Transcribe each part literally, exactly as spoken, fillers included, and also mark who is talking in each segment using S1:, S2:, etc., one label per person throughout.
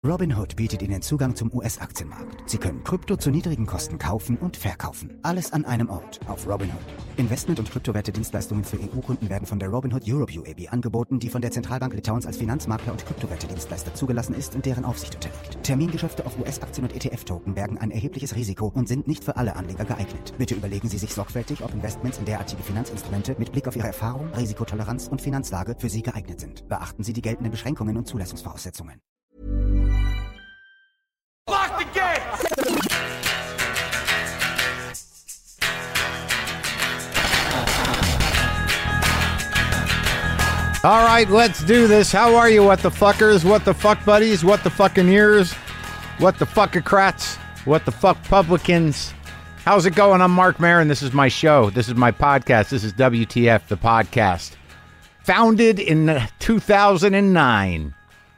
S1: Robinhood bietet Ihnen Zugang zum U S-Aktienmarkt. Sie können Krypto zu niedrigen Kosten kaufen und verkaufen. Alles an einem Ort auf Robinhood. Investment- und Kryptowerte-Dienstleistungen für E U-Kunden werden von der Robinhood Europe U A B angeboten, die von der Zentralbank Litauens als Finanzmakler und Kryptowerte-Dienstleister zugelassen ist und deren Aufsicht unterliegt. Termingeschäfte auf U S-Aktien und E T F-Token bergen ein erhebliches Risiko und sind nicht für alle Anleger geeignet. Bitte überlegen Sie sich sorgfältig, ob Investments in derartige Finanzinstrumente mit Blick auf Ihre Erfahrung, Risikotoleranz und Finanzlage für Sie geeignet sind. Beachten Sie die geltenden Beschränkungen und Zulassungsvoraussetzungen.
S2: Lock the gates!
S3: All right, let's do this. How are you, what the fuckers, what the fuck buddies, what the fucking ears, what the fuckocrats, what the fuck publicans? How's it going? I'm Mark Maron. This is my show. This is my podcast. This is W T F, the podcast. Founded in two thousand nine.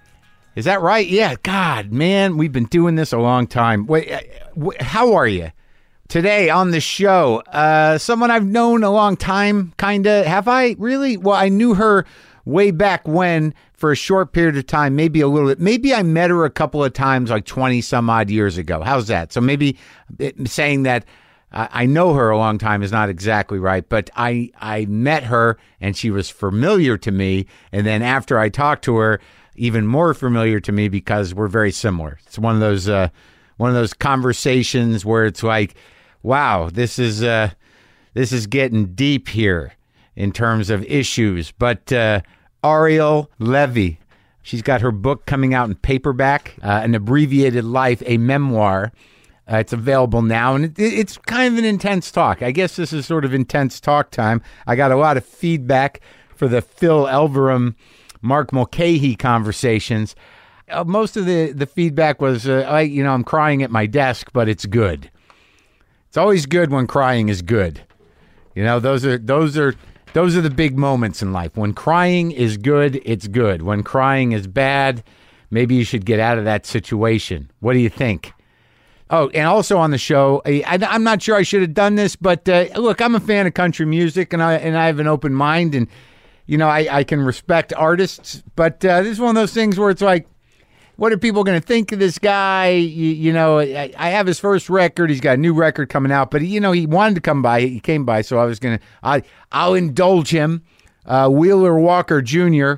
S3: Is that right? Yeah, God, man, we've been doing this a long time. Wait, how are you? Today on the show, uh, someone I've known a long time, kind of. Have I? Really? Well, I knew her way back when for a short period of time, maybe a little bit. Maybe I met her a couple of times like twenty some odd years ago. How's that? So maybe it, saying that uh, I know her a long time is not exactly right, but I, I met her and she was familiar to me. And then after I talked to her, even more familiar to me because we're very similar. It's one of those uh, one of those conversations where it's like, wow, this is uh, this is getting deep here in terms of issues. But uh, Ariel Levy, she's got her book coming out in paperback, uh, An Abbreviated Life, a memoir. Uh, it's available now, and it, it's kind of an intense talk. I guess this is sort of intense talk time. I got a lot of feedback for the Phil Elverum Mark Mulcahy conversations. Uh, most of the, the feedback was, uh, I, you know, I'm crying at my desk, but it's good. It's always good when crying is good. You know, those are those are those are the big moments in life. When crying is good, it's good. When crying is bad, maybe you should get out of that situation. What do you think? Oh, and also on the show, I, I'm not sure I should have done this, but uh, look, I'm a fan of country music, and I and I have an open mind, and you know, I, I can respect artists, but uh, this is one of those things where it's like, what are people going to think of this guy? You, you know, I, I have his first record. He's got a new record coming out, but, he, you know, he wanted to come by. He came by, so I was going to, I I'll indulge him. Uh, Wheeler Walker Junior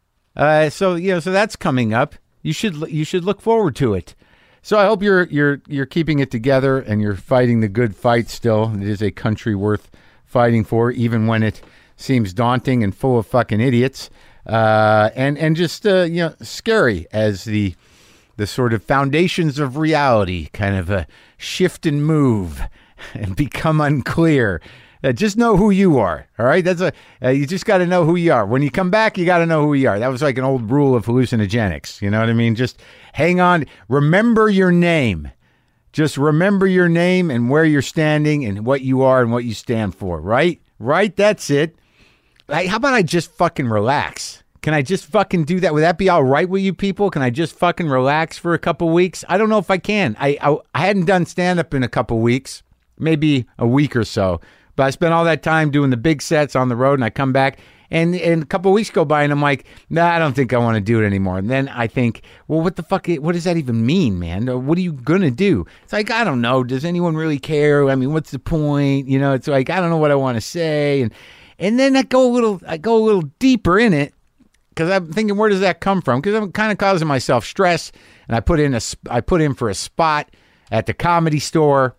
S3: Uh, so, you know, so that's coming up. You should you should look forward to it. So I hope you're you're you're keeping it together and you're fighting the good fight still. It is a country worth fighting for, even when it seems daunting and full of fucking idiots, uh, and and just uh, you know, scary as the the sort of foundations of reality kind of uh, shift and move and become unclear. Uh, just know who you are. All right, that's a uh, you just got to know who you are. When you come back, you got to know who you are. That was like an old rule of hallucinogenics. You know what I mean? Just hang on. Remember your name. Just remember your name and where you're standing and what you are and what you stand for. Right? Right? That's it. Hey, how about I just fucking relax? Can I just fucking do that? Would that be all right with you people? Can I just fucking relax for a couple weeks? I don't know if I can. I I, I hadn't done stand-up in a couple weeks, maybe a week or so. But I spent all that time doing the big sets on the road, and I come back, and, and a couple of weeks go by, and I'm like, nah, I don't think I want to do it anymore. And then I think, well, what the fuck, what does that even mean, man? What are you going to do? It's like, I don't know. Does anyone really care? I mean, what's the point? You know, it's like, I don't know what I want to say. And And then I go a little, I go a little deeper in it because I'm thinking, where does that come from? Because I'm kind of causing myself stress, and I put in a, I put in for a spot at the Comedy Store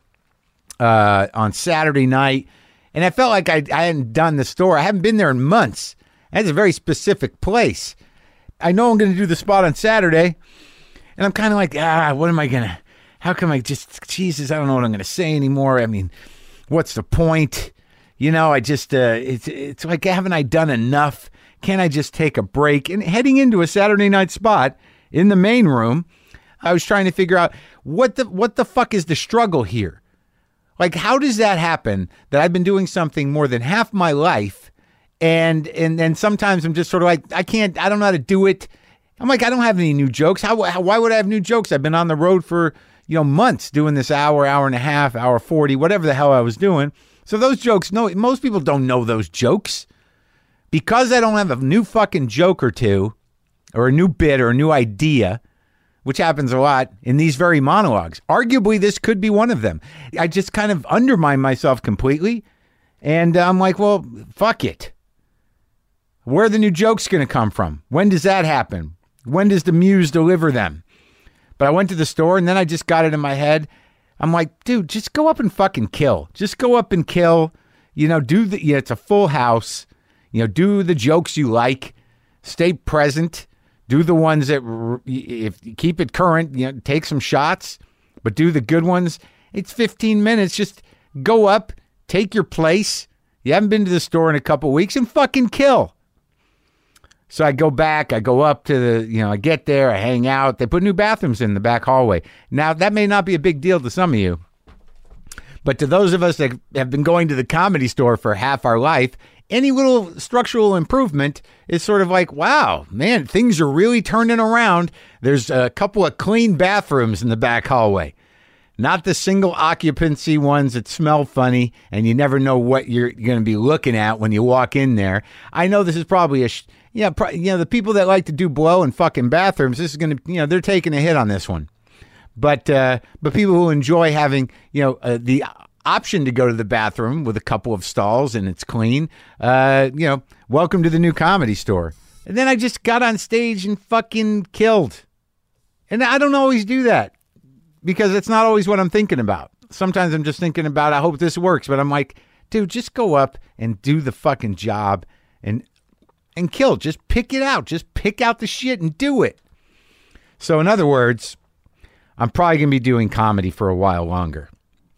S3: uh, on Saturday night, and I felt like I, I hadn't done the store. I haven't been there in months. That's a very specific place. I know I'm going to do the spot on Saturday, and I'm kind of like, ah, what am I gonna? How come I just, Jesus, I don't know what I'm going to say anymore. I mean, what's the point? You know, I just, uh, it's it's like, haven't I done enough? Can't I just take a break? And heading into a Saturday night spot in the main room, I was trying to figure out what the what the fuck is the struggle here? Like, how does that happen that I've been doing something more than half my life, and and then sometimes I'm just sort of like, I can't, I don't know how to do it. I'm like, I don't have any new jokes. How, how why would I have new jokes? I've been on the road for, you know, months doing this hour, hour and a half, hour forty, whatever the hell I was doing. So those jokes, no, most people don't know those jokes. Because I don't have a new fucking joke or two, or a new bit or a new idea, which happens a lot in these very monologues. Arguably, this could be one of them. I just kind of undermine myself completely. And I'm like, well, fuck it. Where are the new jokes going to come from? When does that happen? When does the muse deliver them? But I went to the store and then I just got it in my head. I'm like, dude, just go up and fucking kill. Just go up and kill. You know, do the, yeah, it's a full house. You know, do the jokes you like. Stay present. Do the ones that, if keep it current, you know, take some shots, but do the good ones. It's fifteen minutes. Just go up, take your place. You haven't been to the store in a couple weeks and fucking kill. So I go back, I go up to the, you know, I get there, I hang out. They put new bathrooms in the back hallway. Now, that may not be a big deal to some of you, but to those of us that have been going to the Comedy Store for half our life, any little structural improvement is sort of like, wow, man, things are really turning around. There's a couple of clean bathrooms in the back hallway. Not the single occupancy ones that smell funny and you never know what you're going to be looking at when you walk in there. I know this is probably a, sh- yeah, pro- you know, the people that like to do blow in fucking bathrooms, this is going to, you know, they're taking a hit on this one. But, uh, but people who enjoy having, you know, uh, the option to go to the bathroom with a couple of stalls and it's clean, uh, you know, welcome to the new Comedy Store. And then I just got on stage and fucking killed. And I don't always do that because it's not always what I'm thinking about. Sometimes I'm just thinking about, I hope this works. But I'm like, dude, just go up and do the fucking job and and kill. Just pick it out. Just pick out the shit and do it. So in other words, I'm probably going to be doing comedy for a while longer.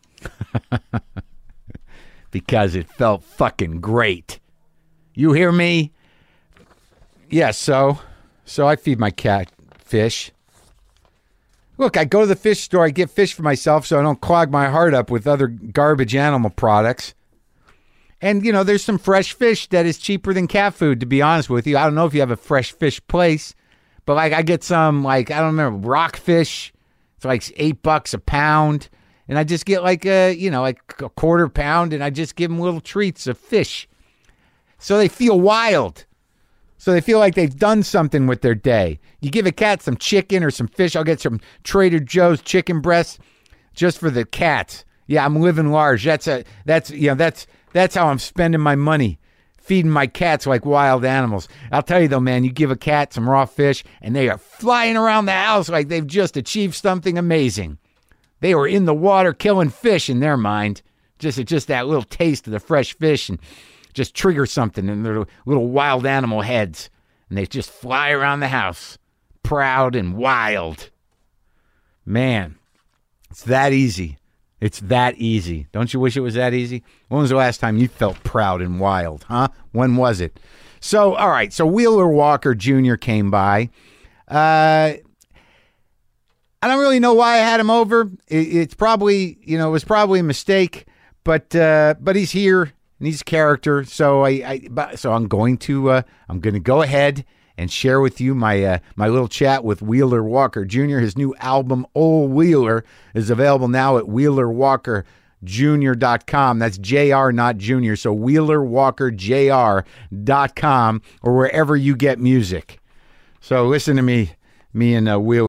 S3: Because it felt fucking great. You hear me? Yeah, so so I feed my cat fish. Look, I go to the fish store, I get fish for myself so I don't clog my heart up with other garbage animal products. And, you know, there's some fresh fish that is cheaper than cat food, to be honest with you. I don't know if you have a fresh fish place, but like I get some, like, I don't remember, rockfish. It's like eight bucks a pound. And I just get like a, you know, like a quarter pound, and I just give them little treats of fish. So they feel wild. So they feel like they've done something with their day. You give a cat some chicken or some fish. I'll get some Trader Joe's chicken breasts just for the cats. Yeah, I'm living large. That's a, that's, you know, that's, that's how I'm spending my money. Feeding my cats like wild animals. I'll tell you though, man, you give a cat some raw fish and they are flying around the house like they've just achieved something amazing. They were in the water killing fish in their mind. Just, just that little taste of the fresh fish and just trigger something in their little wild animal heads. And they just fly around the house, proud and wild. Man, it's that easy. It's that easy. Don't you wish it was that easy? When was the last time you felt proud and wild, huh? When was it? So, all right. So Wheeler Walker Junior came by. Uh, I don't really know why I had him over. It, it's probably, you know, it was probably a mistake, but uh, but he's here and he's a character. So I, I so I'm going to uh, I'm going to go ahead and share with you my uh, my little chat with Wheeler Walker Junior His new album, Old Wheeler, is available now at wheeler walker junior dot com. That's J R, not Junior. So wheeler walker j r dot com or wherever you get music. So listen to me, me and uh, Wheeler.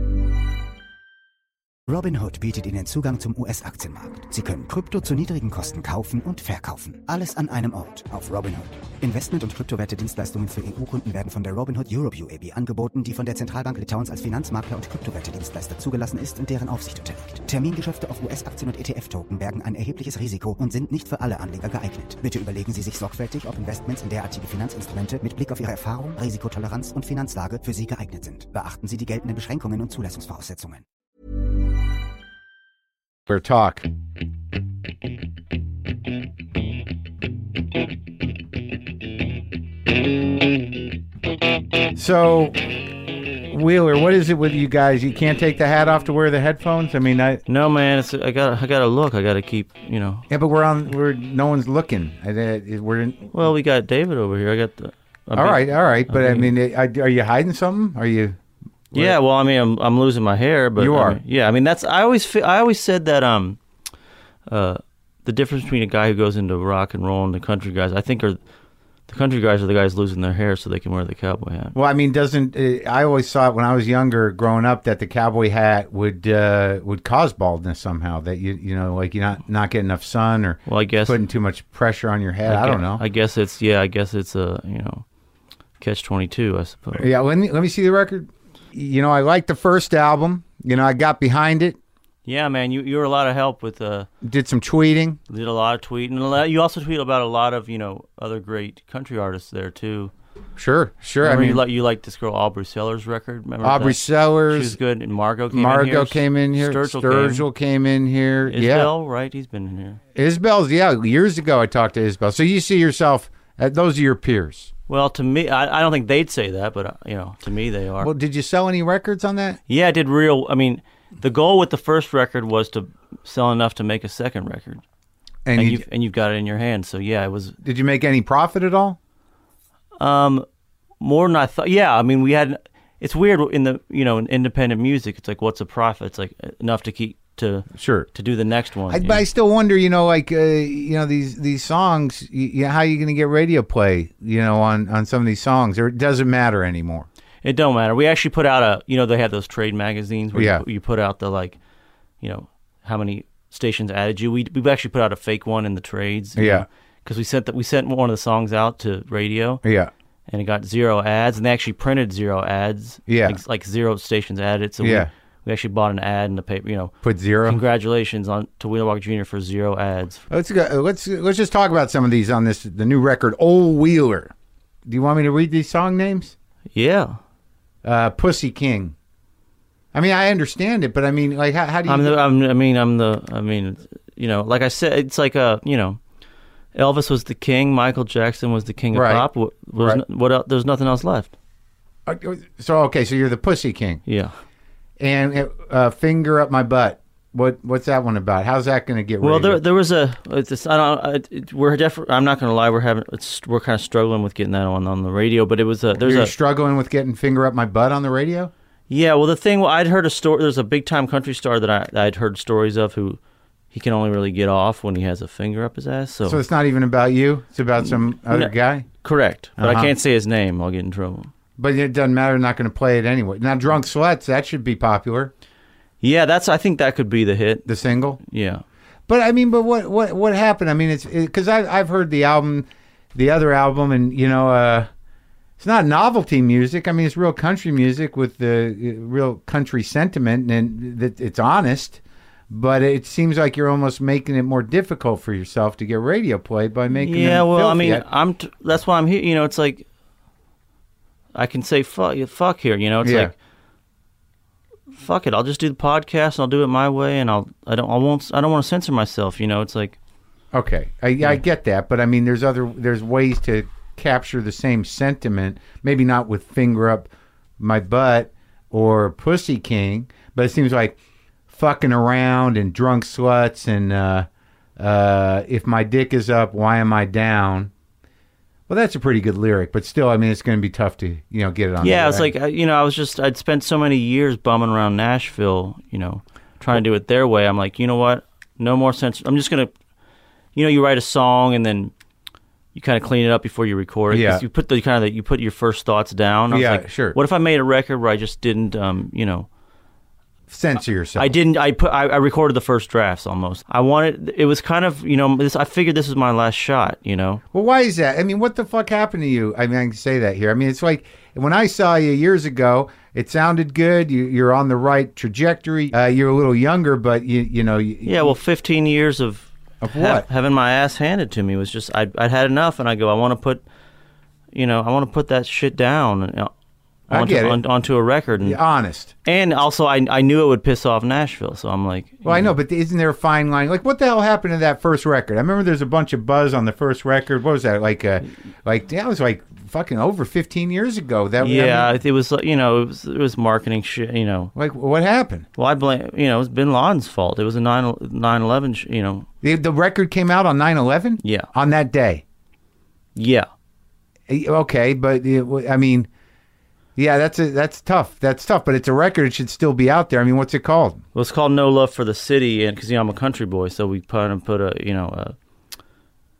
S1: Robinhood bietet Ihnen Zugang zum U S-Aktienmarkt. Sie können Krypto zu niedrigen Kosten kaufen und verkaufen. Alles an einem Ort auf Robinhood. Investment- und Kryptowerte-Dienstleistungen für E U-Kunden werden von der Robinhood Europe U A B angeboten, die von der Zentralbank Litauens als Finanzmakler und Kryptowerte-Dienstleister zugelassen ist und deren Aufsicht unterliegt. Termingeschäfte auf U S-Aktien und E T F-Token bergen ein erhebliches Risiko und sind nicht für alle Anleger geeignet. Bitte überlegen Sie sich sorgfältig, ob Investments in derartige Finanzinstrumente mit Blick auf Ihre Erfahrung, Risikotoleranz und Finanzlage für Sie geeignet sind. Beachten Sie die geltenden Beschränkungen und Zulassungsvoraussetzungen.
S3: Talk. So, Wheeler, what is it with you guys? You can't take the hat off to wear the headphones? I mean, I
S4: no man. It's I got I got to look. I got to keep you know.
S3: Yeah, but we're on. We're no one's looking. We're in.
S4: Well, we got David over here. I got the.
S3: All big, right, all right. But I mean, I mean, are you hiding something? Are you? Where?
S4: Yeah. Well, I mean, I'm I'm losing my hair, but
S3: you are.
S4: I mean, yeah. I mean, that's I always fe- I always said that um, uh, the difference between a guy who goes into rock and roll and the country guys, I think, are The country guys are the guys losing their hair so they can wear the cowboy hat.
S3: Well, I mean, doesn't uh, I always thought when I was younger, growing up, that the cowboy hat would uh, would cause baldness somehow. That you you know, like you're not not getting enough sun or
S4: well, I guess
S3: putting too much pressure on your head. I,
S4: I,
S3: don't
S4: guess,
S3: know.
S4: I guess it's yeah. I guess it's a you know, catch twenty-two. I suppose.
S3: Yeah. Let me let me see the record. You know, I liked the first album. You know, I got behind it.
S4: Yeah, man, you you were a lot of help with. Uh,
S3: Did some tweeting.
S4: Did a lot of tweeting. A lot, you also tweet about a lot of you know other great country artists there too.
S3: Sure, sure.
S4: Remember
S3: I mean,
S4: you like you liked this girl Aubrey Sellers record. Remember
S3: Aubrey
S4: that?
S3: Sellers.
S4: She was good. And Margot came
S3: Margot
S4: in here.
S3: came in here.
S4: Sturgill,
S3: Sturgill came. came in here.
S4: came.
S3: Yeah.
S4: Isbell, right? He's been in here.
S3: Isbell's, yeah. Years ago, I talked to Isbell. So you see yourself, uh, those are your peers.
S4: Well, to me, I, I don't think they'd say that, but uh, you know, to me they are.
S3: Well, did you sell any records on that?
S4: Yeah, I did real. I mean, the goal with the first record was to sell enough to make a second record,
S3: And,
S4: and
S3: you,
S4: you've and you've got it in your hand. So yeah, it was
S3: did you make any profit at all?
S4: um more than I thought. Yeah, I mean, we had. It's weird in the you know in independent music. It's like, what's a profit? It's like enough to keep to
S3: Sure.
S4: to do the next one.
S3: I,
S4: you
S3: but
S4: know?
S3: I still wonder, you know, like, uh, you know, these these songs, you, you, how are you going to get radio play, you know, on, on some of these songs? Or it doesn't matter anymore?
S4: It don't matter. We actually put out a, you know, they have those trade magazines where
S3: Yeah.
S4: you, you put out the, like, you know, how many stations added you. We we actually put out a fake one in the trades.
S3: Yeah.
S4: Because we sent that we sent one of the songs out to radio.
S3: Yeah.
S4: And it got zero ads, and they actually printed zero ads.
S3: Yeah.
S4: Like, like zero stations added. So
S3: Yeah.
S4: we, we actually bought an ad in the paper, you know.
S3: Put zero?
S4: Congratulations on to Wheeler Walker Junior for zero ads.
S3: Let's go, let's let's just talk about some of these on this the new record, Old Wheeler. Do you want me to read these song names?
S4: Yeah.
S3: Uh, Pussy King. I mean, I understand it, but I mean, like, how, how do you?
S4: I'm the, I'm, I mean, I'm the, I mean, you know, like I said, it's like a, you know, Elvis was the king, Michael Jackson was the king of
S3: Right.
S4: pop. What, was
S3: Right.
S4: no, what else? There's nothing else left.
S3: Uh, So okay, so you're the Pussy King,
S4: Yeah.
S3: and uh, Finger Up My Butt. What what's that one about? How's that going to get?
S4: Well,
S3: radio?
S4: there there was a. It's, I don't. It, it, we're definitely. I'm not going to lie. We're having. It's, we're kind of struggling with getting that on on the radio. But it was a. There's
S3: You're
S4: a.
S3: struggling with getting Finger Up My Butt on the radio.
S4: Yeah. Well, the thing. Well, I'd heard a story. There's a big time country star that I that I'd heard stories of who, he can only really get off when he has a finger up his ass. So.
S3: So it's not even about you. It's about some other
S4: No.
S3: guy.
S4: Correct. But
S3: Uh-huh.
S4: I can't say his name. I'll get in trouble.
S3: But it doesn't matter. Not going to play it anyway. Now, Drunk Sluts, that should be popular.
S4: Yeah. That's. I think that could be the hit.
S3: The single.
S4: Yeah.
S3: But I mean, but what what what happened? I mean, it's because I I've heard the album, the other album, and you know, uh, it's not novelty music. I mean, it's real country music with the uh, real country sentiment, and that it's honest. But it seems like you're almost making it more difficult for yourself to get radio play by making.
S4: Yeah.
S3: them
S4: Well, I
S3: filthy.
S4: mean, I'm. T- that's why I'm here. You know, it's like. I can say fuck, fuck here. You know, it's
S3: Yeah.
S4: like. Fuck it! I'll just do the podcast. And I'll do it my way, and I'll. I don't. I won't. I don't want to censor myself. You know, it's like.
S3: Okay, I, I get that, but I mean, there's other there's ways to capture the same sentiment. Maybe not with Finger Up My Butt or Pussy King, but it seems like fucking around and Drunk Sluts and uh, uh, if my dick is up, why am I down? Well, that's a pretty good lyric, but still, I mean, it's going to be tough to you know get it on.
S4: Yeah,
S3: the
S4: it's like uh, you know, I was just. I'd spent so many years bumming around Nashville. You know, trying to do it their way. I'm like, you know what? No more censor. I'm just gonna. You know, you write a song and then you kind of clean it up before you record it. 'Cause
S3: Yeah.
S4: You put the kind of you put your first thoughts down. I was
S3: Yeah,
S4: like,
S3: sure.
S4: What if I made a record where I just didn't, um, you know,
S3: Censor yourself.
S4: I didn't. I put. I, I recorded the first drafts almost. I wanted. It was kind of, you know, this. I figured this was my last shot. You know.
S3: Well, why is that? I mean, what the fuck happened to you? I mean, I can say that here. I mean, it's like when I saw you years ago, it sounded good. You, you're on the right trajectory. Uh, you're a little younger, but you, you know. You,
S4: Yeah. Well, fifteen years of
S3: Of
S4: ha-
S3: what?
S4: having my ass handed to me was just. I I'd had enough, and I go. I want to put. You know, I want to put that shit down. And, uh,
S3: I
S4: onto,
S3: get it.
S4: on, onto a record, and
S3: You're honest.
S4: and also I I knew it would piss off Nashville, so I'm like.
S3: Well, I
S4: you
S3: know, but isn't there a fine line? Like, what the hell happened to that first record? I remember there's a bunch of buzz on the first record. What was that? Like, uh, like that was like fucking over fifteen years ago. That
S4: Yeah,
S3: I mean,
S4: it was like, you know, it was it was marketing shit, you know.
S3: like what happened?
S4: Well, I blame, you know, it was Bin Laden's fault. It was a nine eleven, sh- you know.
S3: The, the record came out on nine eleven.
S4: Yeah.
S3: On that day.
S4: Yeah.
S3: Eh, Okay, but it, I mean, yeah, that's a, that's tough. That's tough. But it's a record. It should still be out there. I mean, what's it called?
S4: Well, it's called No Love for the City, and because, you know, I'm a country boy, so we put and put a, you know, a,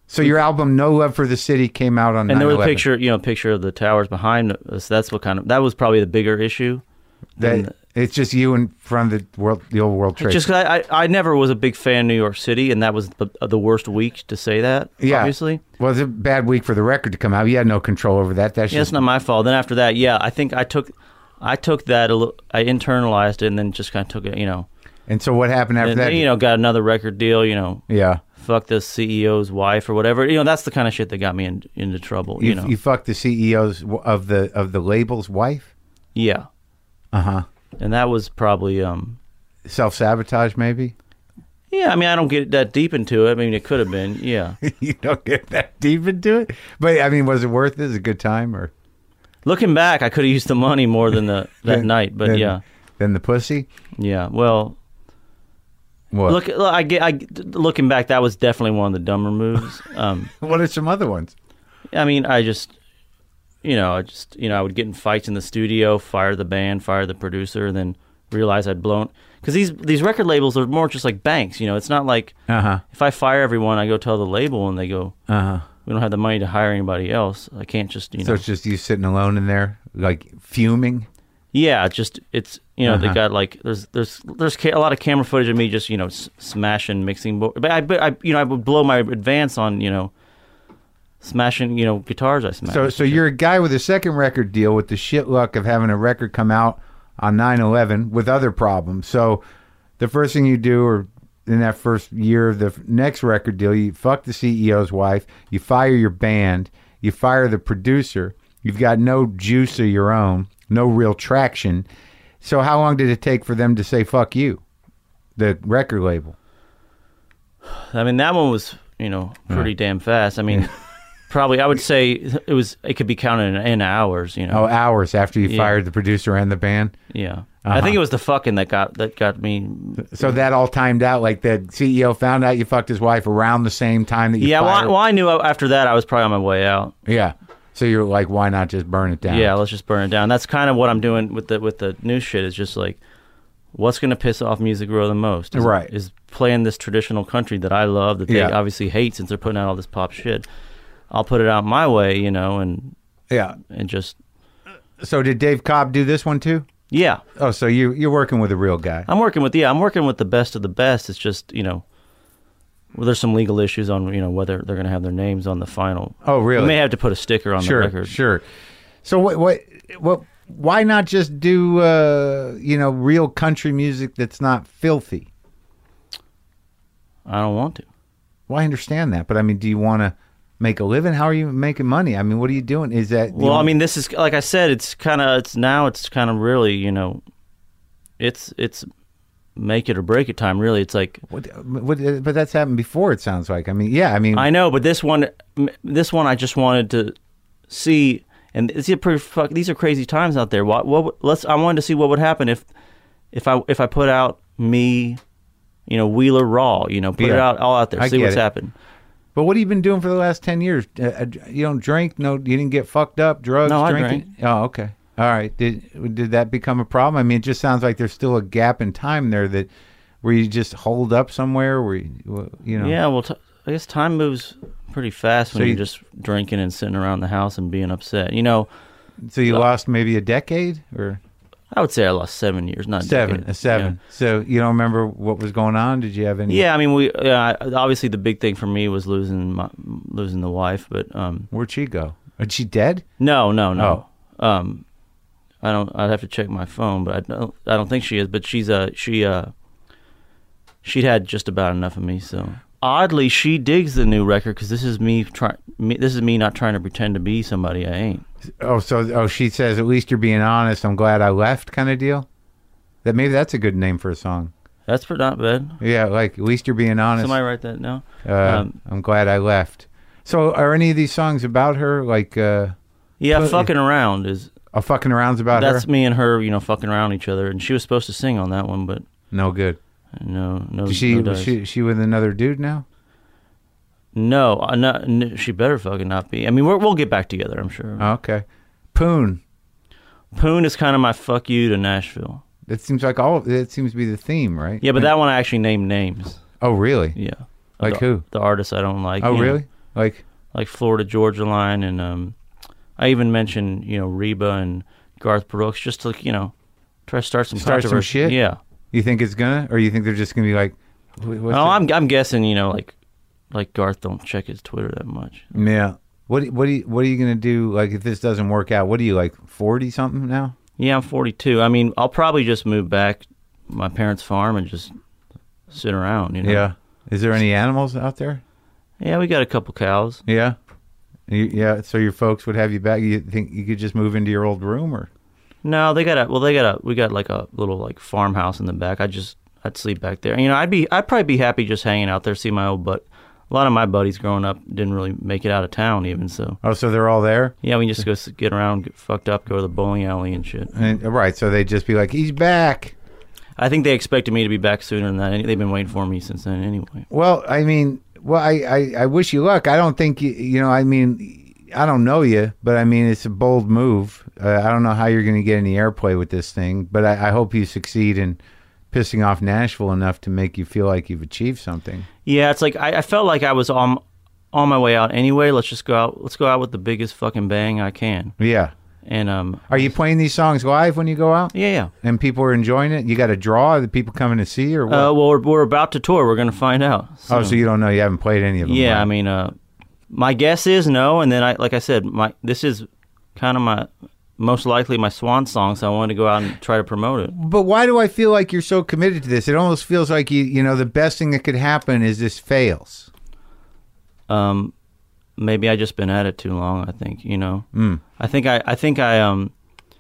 S3: So your album "No Love for the City" came out on
S4: and there was a
S3: nine eleven.
S4: picture, you know, picture of the towers behind us. That's what kind of that was probably the bigger issue.
S3: That it's just you in front of the world, the old World Trade.
S4: Just 'cause I, I, I never was a big fan of New York City, and that was the, the worst week to say that.
S3: Yeah.
S4: Obviously,
S3: Well, it was a bad week for the record to come out. You had no control over that. That's
S4: yeah,
S3: just
S4: it's not my fault. Then after that, yeah, I think I took, I took that a little, I internalized it, and then just kind of took it, you know.
S3: And so what happened after
S4: And
S3: that?
S4: then, you know, got another record deal, you know.
S3: Yeah.
S4: Fuck the C E O's wife or whatever. You know, that's the kind of shit that got me in, into trouble. You,
S3: You,
S4: know.
S3: you fucked the C E O's of the of the label's wife.
S4: Yeah.
S3: Uh huh.
S4: And that was probably, um,
S3: Self sabotage, maybe.
S4: yeah. I mean, I don't get that deep into it. I mean, it could have been, yeah.
S3: You don't get that deep into it, but I mean, was it worth it? Is it a good time or?
S4: Looking back, I could have used the money more than the that
S3: Than-
S4: night, but
S3: than-
S4: yeah,
S3: Than the pussy.
S4: yeah. Well,
S3: What?
S4: look, look, I get, I looking back, that was definitely one of the dumber moves. Um,
S3: What are some other ones?
S4: I mean, I just, you know, I just, you know, I would get in fights in the studio, fire the band, fire the producer, and then realize I'd blown. Because these these record labels are more just like banks, you know. It's not like
S3: Uh huh.
S4: if I fire everyone, I go tell the label, and they go,
S3: Uh huh.
S4: we don't have the money to hire anybody else. I can't just, you
S3: So
S4: know.
S3: it's just you sitting alone in there, like fuming.
S4: Yeah, it's just it's you know
S3: Uh-huh.
S4: they got like there's there's there's ca- a lot of camera footage of me just you know s- smashing mixing board, but I but I you know I would blow my advance on you know smashing you know guitars I smashed.
S3: So, so you're a guy with a second record deal with the shit luck of having a record come out on nine eleven with other problems. So, the first thing you do, or in that first year of the f- next record deal, you fuck the C E O's wife, you fire your band, you fire the producer. You've got no juice of your own, no real traction. So, how long did it take for them to say "fuck you"? The record label.
S4: I mean that one was you know pretty damn fast. I mean probably I would say it was it could be counted in, in hours. You know.
S3: Oh, hours after you
S4: Yeah.
S3: fired the producer and the band.
S4: Yeah.
S3: Uh-huh.
S4: I think it was the fucking that got that got me.
S3: So that all timed out. Like the C E O found out you fucked his wife around the same time that you
S4: Yeah. Well I,
S3: fired.
S4: well, I knew after that I was probably on my way out.
S3: Yeah. So you're like, why not just burn it down?
S4: Yeah. Let's just burn it down. That's kind of what I'm doing with the with the new shit. Is just like, what's going to piss off Music Row the most? Is,
S3: Right.
S4: Is playing this traditional country that I love that they
S3: Yeah.
S4: obviously hate since they're putting out all this pop shit. I'll put it out my way, you know, and
S3: Yeah.
S4: and just
S3: So did Dave Cobb do this one too?
S4: yeah.
S3: Oh, so you you're working with a real guy.
S4: I'm working with yeah, I'm working with the best of the best. It's just you know, well, there's some legal issues on you know whether they're going to have their names on the final.
S3: Oh, really?
S4: We may have to put a sticker on
S3: Sure,
S4: the record.
S3: sure. So what what what? Why not just do uh, you know real country music that's not filthy?
S4: I don't want to.
S3: Well, I understand that, but I mean, do you want to make a living? How are you making money? I mean, what are you doing? Is that
S4: Well, I mean, this is like I said. It's kind of it's now. It's kind of really you know, it's it's make it or break it time. Really, it's like
S3: what, what, but that's happened before. It sounds like. I mean, yeah. I mean,
S4: I know, but this one, this one, I just wanted to see, and it's a pretty fuck. These are crazy times out there. What, what? Let's. I wanted to see what would happen if, if I if I put out me, you know, Wheeler Raw. You know, put it
S3: Yeah.
S4: out all out there.
S3: I
S4: see
S3: get
S4: what's
S3: it.
S4: happened.
S3: But what have you been doing for the last ten years? Uh, uh, you don't drink? No, you didn't get fucked up? Drugs?
S4: No, I
S3: drinking? Oh, okay. All right. Did did that become a problem? I mean, it just sounds like there's still a gap in time there that where you just hold up somewhere where you, you know.
S4: Yeah, well, t- I guess time moves pretty fast when
S3: So
S4: you're
S3: you-
S4: just drinking and sitting around the house and being upset. You know,
S3: So you lost maybe a decade or
S4: I would say I lost seven years, not a
S3: seven,
S4: decade.
S3: a seven. So you don't remember what was going on? Did you have any?
S4: Yeah, I mean, we uh, obviously the big thing for me was losing my, losing the wife, but um,
S3: Where'd she go? Is she dead?
S4: no, no, no.
S3: Oh.
S4: Um, I don't. I'd have to check my phone, but I don't. I don't think she is. But she's uh she uh she'd had just about enough of me. So oddly, she digs the new record because this is me trying. Me, this is me not trying to pretend to be somebody I ain't.
S3: Oh, so oh, she says at least you're being honest. I'm glad I left, kind of deal. That maybe that's a good name for a song.
S4: That's pretty not bad.
S3: Yeah, like at least you're being honest.
S4: Somebody write that now.
S3: Uh,
S4: Um,
S3: I'm glad I left. So, are any of these songs about her? Like, uh,
S4: yeah,
S3: Well,
S4: fucking around is
S3: a fucking arounds about
S4: that's
S3: her?
S4: me and her. You know, fucking around each other, and she was supposed to sing on that one, but
S3: No good.
S4: no, no.
S3: Is she
S4: no
S3: was
S4: dice.
S3: she she with another dude now?
S4: No, uh, no, n she better fucking not be. I mean, we're, we'll get back together, I'm sure.
S3: Oh, okay. Poon.
S4: Poon is kind of my fuck you to Nashville.
S3: That seems like all. It seems to be the theme, right?
S4: Yeah, but that one I actually named names.
S3: Oh, really?
S4: Yeah.
S3: Like
S4: the,
S3: who?
S4: The artists I don't like.
S3: Oh,
S4: you know.
S3: really? Like
S4: like Florida Georgia Line, and um, I even mentioned you know Reba and Garth Brooks just to you know try to start some
S3: start some
S4: controversy.
S3: shit.
S4: Yeah.
S3: You think it's gonna, or you think they're just gonna be like? What's
S4: Oh,
S3: it?
S4: I'm I'm guessing you know like like Garth don't check his Twitter that much.
S3: Yeah. What what do you, what are you gonna do? Like if this doesn't work out, what are you like forty something now?
S4: Yeah, I'm forty-two. I mean, I'll probably just move back to my parents' farm and just sit around. You know.
S3: Yeah. Is there any animals out there?
S4: Yeah, we got a couple cows.
S3: Yeah. You, yeah. So your folks would have you back. You think you could just move into your old room, or?
S4: No, they got a well. They got a we got like a little like farmhouse in the back. I just I'd sleep back there. You know, I'd be I'd probably be happy just hanging out there, see my old butt. A lot of my buddies growing up didn't really make it out of town even, so.
S3: Oh, so they're all there?
S4: Yeah, we just go s- get around, get fucked up, go to the bowling alley and shit.
S3: And, right, so they just be like, he's back.
S4: I think they expected me to be back sooner than that. They've been waiting for me since then anyway.
S3: Well, I mean, well, I, I, I wish you luck. I don't think, you, you know, I mean, I don't know you, but I mean, it's a bold move. Uh, I don't know how you're going to get any airplay with this thing, but I, I hope you succeed in pissing off Nashville enough to make you feel like you've achieved something.
S4: Yeah, it's like I, I felt like I was on on my way out anyway. Let's just go out. Let's go out with the biggest fucking bang I can.
S3: Yeah.
S4: And um,
S3: are you playing these songs live when you go out?
S4: Yeah, yeah.
S3: And people are enjoying it. You got a draw? Are the people coming to see you, or what?
S4: Uh, well, we're, we're about to tour. We're going to find out.
S3: So. Oh, so you don't know? You haven't played any of them?
S4: Yeah,
S3: right?
S4: I mean, uh, my guess is no. And then I, like I said, my this is kind of my. Most likely my swan song, so I wanted to go out and try to promote it.
S3: But why do I feel like you're so committed to this? It almost feels like you, you know, the best thing that could happen is this fails.
S4: Um, maybe I just been at it too long. I think you know.
S3: Mm.
S4: I think I, I think I um.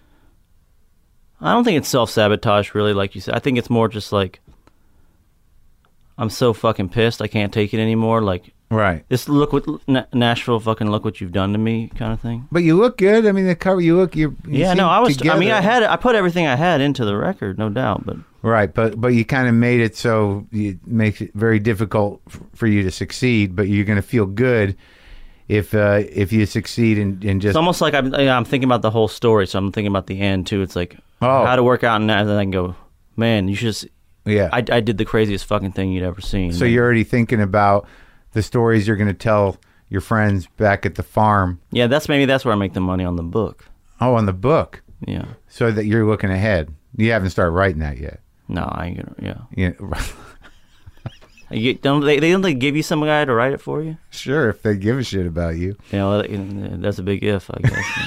S4: I don't think it's self sabotage, really, like you said. I think it's more just like I'm so fucking pissed I can't take it anymore. Like.
S3: Right.
S4: This look what N- Nashville fucking look what you've done to me kind of thing.
S3: But you look good. I mean, the cover you look you. you
S4: yeah, no, I was.
S3: together.
S4: I mean, I had I put everything I had into the record, no doubt. But
S3: right, but but you kind of made it so it makes it very difficult f- for you to succeed. But you're going to feel good if uh, if you succeed and and just.
S4: It's almost like I'm I'm thinking about the whole story, so I'm thinking about the end too. It's like
S3: oh.
S4: how to work out, and then I can go, man, you should just.
S3: Yeah.
S4: I I did the craziest fucking thing you'd ever seen.
S3: So
S4: man.
S3: you're already thinking about the stories you're going to tell your friends back at the farm.
S4: Yeah, that's maybe that's where I make the money on the book.
S3: Oh, on the book.
S4: Yeah.
S3: So that you're looking ahead. You haven't started writing that yet.
S4: No, I ain't gonna. Yeah.
S3: Yeah.
S4: You, don't they? They don't they give you some guy to write it for you?
S3: Sure, if they give a shit about you.
S4: You know, that's a big if, I guess.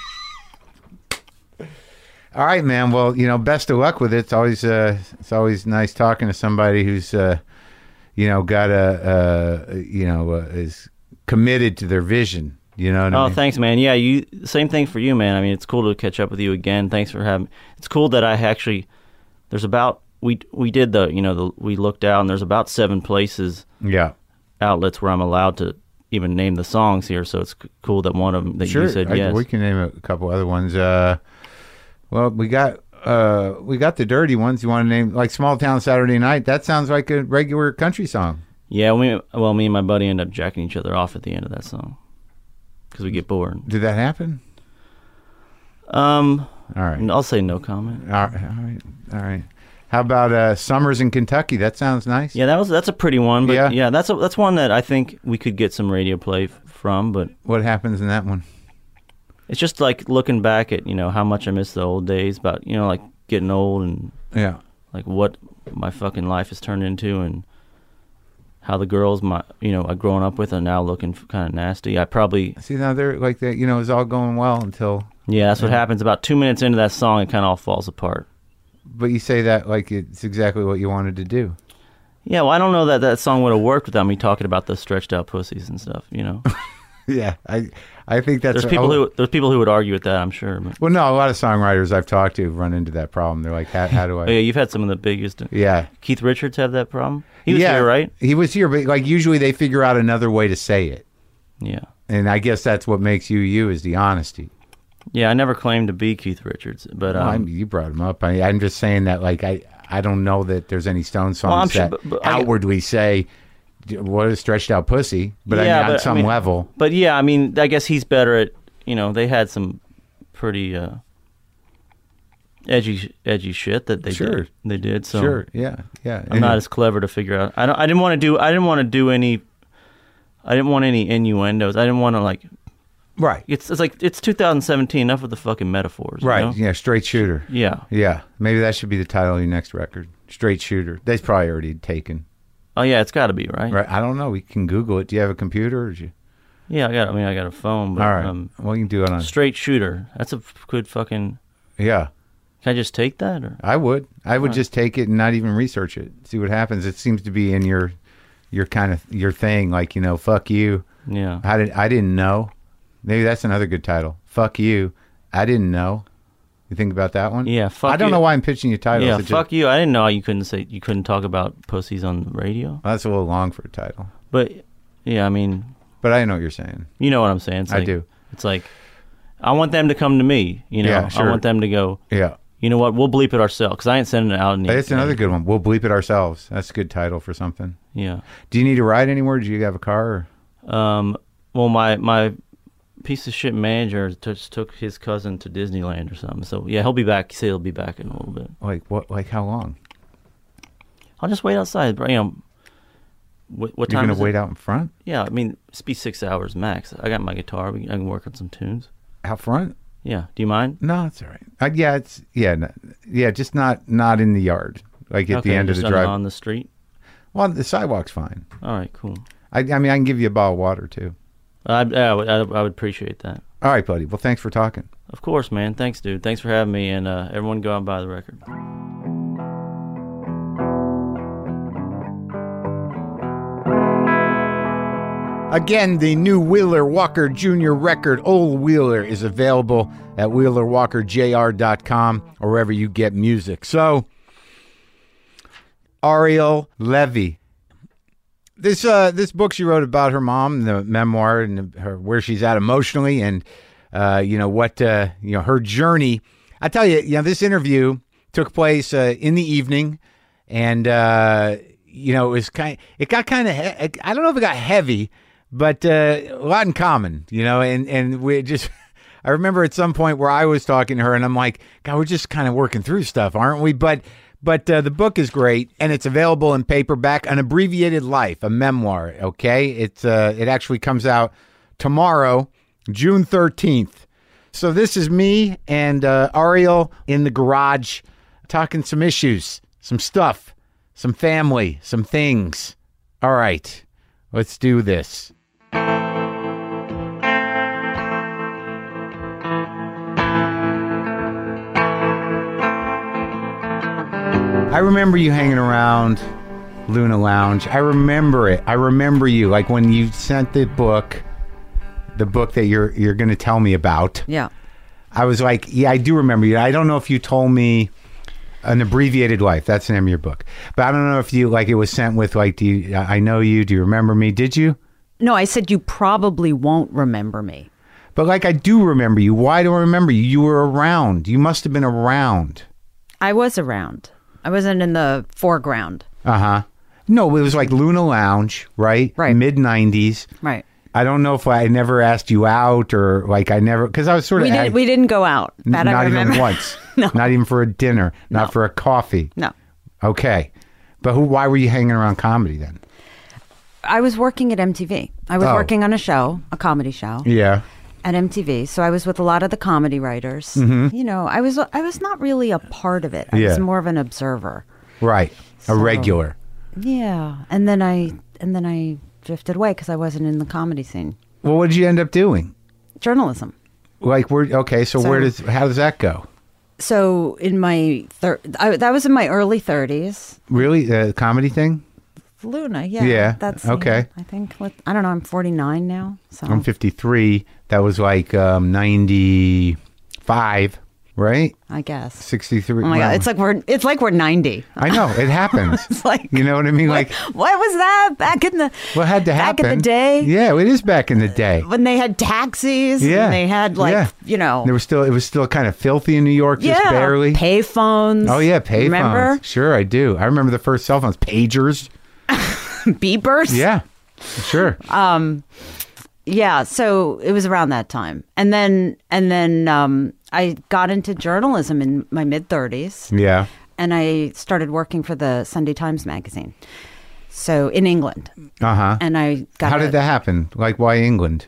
S3: All right, man. Well, you know, best of luck with it. It's always uh, it's always nice talking to somebody who's. Uh, you know, got a, uh, you know, uh, is committed to their vision. You know what
S4: oh,
S3: I mean?
S4: Oh, thanks, man. Yeah, you. Same thing for you, man. I mean, it's cool to catch up with you again. Thanks for having. It's cool that I actually. There's about we we did the you know the we looked out and there's about seven places.
S3: Yeah.
S4: Outlets where I'm allowed to even name the songs here, so it's c- cool that one of them that
S3: sure,
S4: you said
S3: I,
S4: yes.
S3: we can name a couple other ones. Uh, well, we got. Uh, we got the dirty ones. You want to name like Small Town Saturday Night? That sounds like a regular country song.
S4: Yeah, we well, me and my buddy end up jacking each other off at the end of that song because we get bored.
S3: Did that happen?
S4: Um,
S3: all right.
S4: I'll say no comment.
S3: All right, all right, all right. How about uh, Summers in Kentucky? That sounds nice.
S4: Yeah, that was that's a pretty one. But
S3: yeah,
S4: yeah that's a, that's one that I think we could get some radio play f- from. But
S3: what happens in that one?
S4: It's just like looking back at, you know, how much I miss the old days about, you know, like getting old and
S3: yeah,
S4: like what my fucking life has turned into and how the girls my you know I grown up with are now looking kind of nasty. I probably
S3: see now they're like that. You know, it's all going well until
S4: yeah, that's
S3: yeah.
S4: what happens. About two minutes into that song, it kind of all falls apart.
S3: But you say that like it's exactly what you wanted to do.
S4: Yeah, well, I don't know that that song would have worked without me talking about the stretched out pussies and stuff. You know.
S3: Yeah, I I think that's
S4: there's people oh, who there's people who would argue with that. I'm sure. But.
S3: Well, no, a lot of songwriters I've talked to run into that problem. They're like, how, how do I?
S4: Oh, yeah, you've had some of the biggest.
S3: Yeah,
S4: Keith Richards have that problem. He was
S3: yeah,
S4: here, right?
S3: He was here, but like usually they figure out another way to say it.
S4: Yeah,
S3: and I guess that's what makes you you is the honesty.
S4: Yeah, I never claimed to be Keith Richards, but
S3: well,
S4: um,
S3: you brought him up. I, I'm just saying that like I I don't know that there's any Stone songs
S4: well,
S3: that
S4: sure, but, but
S3: outwardly I, say. What is stretched out pussy? But
S4: yeah,
S3: I mean, on
S4: but,
S3: some
S4: I mean,
S3: level.
S4: But yeah, I mean, I guess he's better at, you know, they had some pretty uh, edgy, edgy shit that they
S3: sure.
S4: did. They did. So
S3: sure, yeah, yeah.
S4: I'm not as clever to figure out. I don't. I didn't want to do. I didn't want to do any. I didn't want any innuendos. I didn't want to like.
S3: Right.
S4: It's it's like it's two thousand seventeen. Enough with the fucking metaphors.
S3: Right.
S4: You know?
S3: Yeah. Straight shooter.
S4: Yeah.
S3: Yeah. Maybe that should be the title of your next record. Straight shooter. That's probably already taken.
S4: Oh yeah, it's got to be right.
S3: Right. I don't know. We can Google it. Do you have a computer? Or do you...
S4: Yeah, I got. I mean, I got a phone. But,
S3: All right.
S4: Um,
S3: well, you can do it on.
S4: Straight shooter. That's a good fucking.
S3: Yeah.
S4: Can I just take that? Or
S3: I would. I would
S4: All right.
S3: just take it and not even research it. See what happens. It seems to be in your, your kind of your thing. Like, you know, fuck you.
S4: Yeah.
S3: I didn't. I didn't know. Maybe that's another good title. Fuck you. I didn't know. You think about that one?
S4: Yeah. Fuck
S3: I don't
S4: you.
S3: know why I'm pitching you titles.
S4: Yeah.
S3: It
S4: Fuck
S3: just,
S4: you. I didn't know you couldn't say you couldn't talk about pussies on the radio.
S3: well, that's a little long for a title.
S4: But yeah, I mean,
S3: But I know what you're saying.
S4: you know what I'm saying. It's
S3: I
S4: like,
S3: do.
S4: It's like I want them to come to me. You know,
S3: Yeah, sure.
S4: I want them to go.
S3: Yeah.
S4: You know what? We'll bleep it ourselves because I ain't sending it out. Any,
S3: That's another good one. We'll bleep it ourselves. That's a good title for something.
S4: Yeah.
S3: Do you need to ride anywhere? Do you have a car? Or?
S4: Um. Well, my my piece of shit manager just took his cousin to Disneyland or something. So yeah, he'll be back. He said he'll be back in a little bit.
S3: Like what? Like how long?
S4: I'll just wait outside. You know, what, what
S3: You're
S4: time?
S3: gonna
S4: is
S3: wait
S4: it?
S3: out in front?
S4: Yeah, I mean, it's be six hours max. I got my guitar. We, I can work on some tunes.
S3: Out front?
S4: Yeah. Do you mind?
S3: No, it's all right. Uh, yeah, it's yeah, no, yeah, just not not in the yard. Like at
S4: okay,
S3: the end of
S4: just
S3: the
S4: on-
S3: drive.
S4: on the street.
S3: Well, the sidewalk's fine.
S4: All right, cool.
S3: I, I mean, I can give you a bottle of water too.
S4: I, I, would, I, I would appreciate that.
S3: All right, buddy. Well, thanks for talking.
S4: Of course, man. Thanks, dude. Thanks for having me, and uh, everyone go out and buy the record.
S3: Again, the new Wheeler Walker Junior record, Old Wheeler, is available at wheeler walker j r dot com or wherever you get music. So, Ariel Levy. This uh, this book she wrote about her mom, the memoir, and her where she's at emotionally, and uh, you know what uh, you know her journey. I tell you, you know, this interview took place uh, in the evening, and uh, you know it was kind. It got kind of. He- I don't know if it got heavy, but uh, a lot in common, you know, and and we just. I remember at some point where I was talking to her, and I'm like, God, we're just kind of working through stuff, aren't we? But. But uh, the book is great, and it's available in paperback, An Abbreviated Life, a memoir, okay? It's, uh, it actually comes out tomorrow, June thirteenth. So this is me and uh, Ariel in the garage talking some issues, some stuff, some family, some things. All right, let's do this. I remember you hanging around Luna Lounge. I remember it. I remember you. Like when you sent the book, the book that you're you're going to tell me about.
S5: Yeah.
S3: I was like, yeah, I do remember you. I don't know if you told me An Abbreviated Life. That's the name of your book. But I don't know if you, like, it was sent with, like, do you, I know you. Do you remember me? Did you?
S5: No, I said you probably won't remember me.
S3: But, like, I do remember you. Why do I remember you? You were around. You must have been around.
S5: I was around. I wasn't in the foreground.
S3: Uh-huh. No, it was like Luna Lounge, right?
S5: Right.
S3: mid nineties.
S5: Right.
S3: I don't know if I never asked you out or, like, I never, because I was sort of...
S5: We didn't,
S3: I,
S5: we didn't go out. That
S3: not
S5: I remember.
S3: even once.
S5: No.
S3: Not even for a dinner. Not
S5: No.
S3: for a coffee.
S5: No.
S3: Okay. But who? Why were you hanging around comedy then?
S5: I was working at M T V. I was
S3: Oh.
S5: working on a show, a comedy show
S3: Yeah.
S5: at M T V. So I was with a lot of the comedy writers. You know, I was I was not really a part of it. I
S3: Mm-hmm. Yeah.
S5: was more of an observer.
S3: Right. A
S5: So-
S3: regular.
S5: Yeah. And then I and then I drifted away because I wasn't in the comedy scene.
S3: Well, what did you end up doing?
S5: Journalism.
S3: Like, where? Okay, so,
S5: So-
S3: where does, how does that go?
S5: So in my thir- I, that was in my early thirties.
S3: Really? The comedy thing?
S5: Luna, yeah.
S3: Yeah,
S5: That's
S3: okay.
S5: yeah, I think what I don't know, I'm forty-nine now. So
S3: I'm fifty-three. That was like um, ninety-five, right?
S5: I guess.
S3: sixty-three.
S5: Oh my
S3: Well,
S5: god, it's like we're it's like we're ninety.
S3: I know, it happens.
S5: It's like
S3: You know what I mean? Like,
S5: what was that back in the
S3: what had to
S5: back
S3: happen?
S5: in the day?
S3: Yeah, it is back in the day.
S5: When they had taxis,
S3: Yeah.
S5: and they had like
S3: Yeah.
S5: you know,
S3: There was still, it was still kind of filthy in New York, just
S5: yeah,
S3: barely.
S5: payphones.
S3: Oh yeah, payphones.
S5: Remember
S3: Sure, I do. I remember the first cell phones, pagers.
S5: beepers?
S3: Yeah, sure.
S5: Yeah, so it was around that time, and then and then um, I got into journalism in my mid thirties.
S3: yeah.
S5: And I started working for the Sunday Times magazine. So in England.
S3: Uh huh.
S5: And I got
S3: How
S5: a-
S3: did that happen? Like, why England?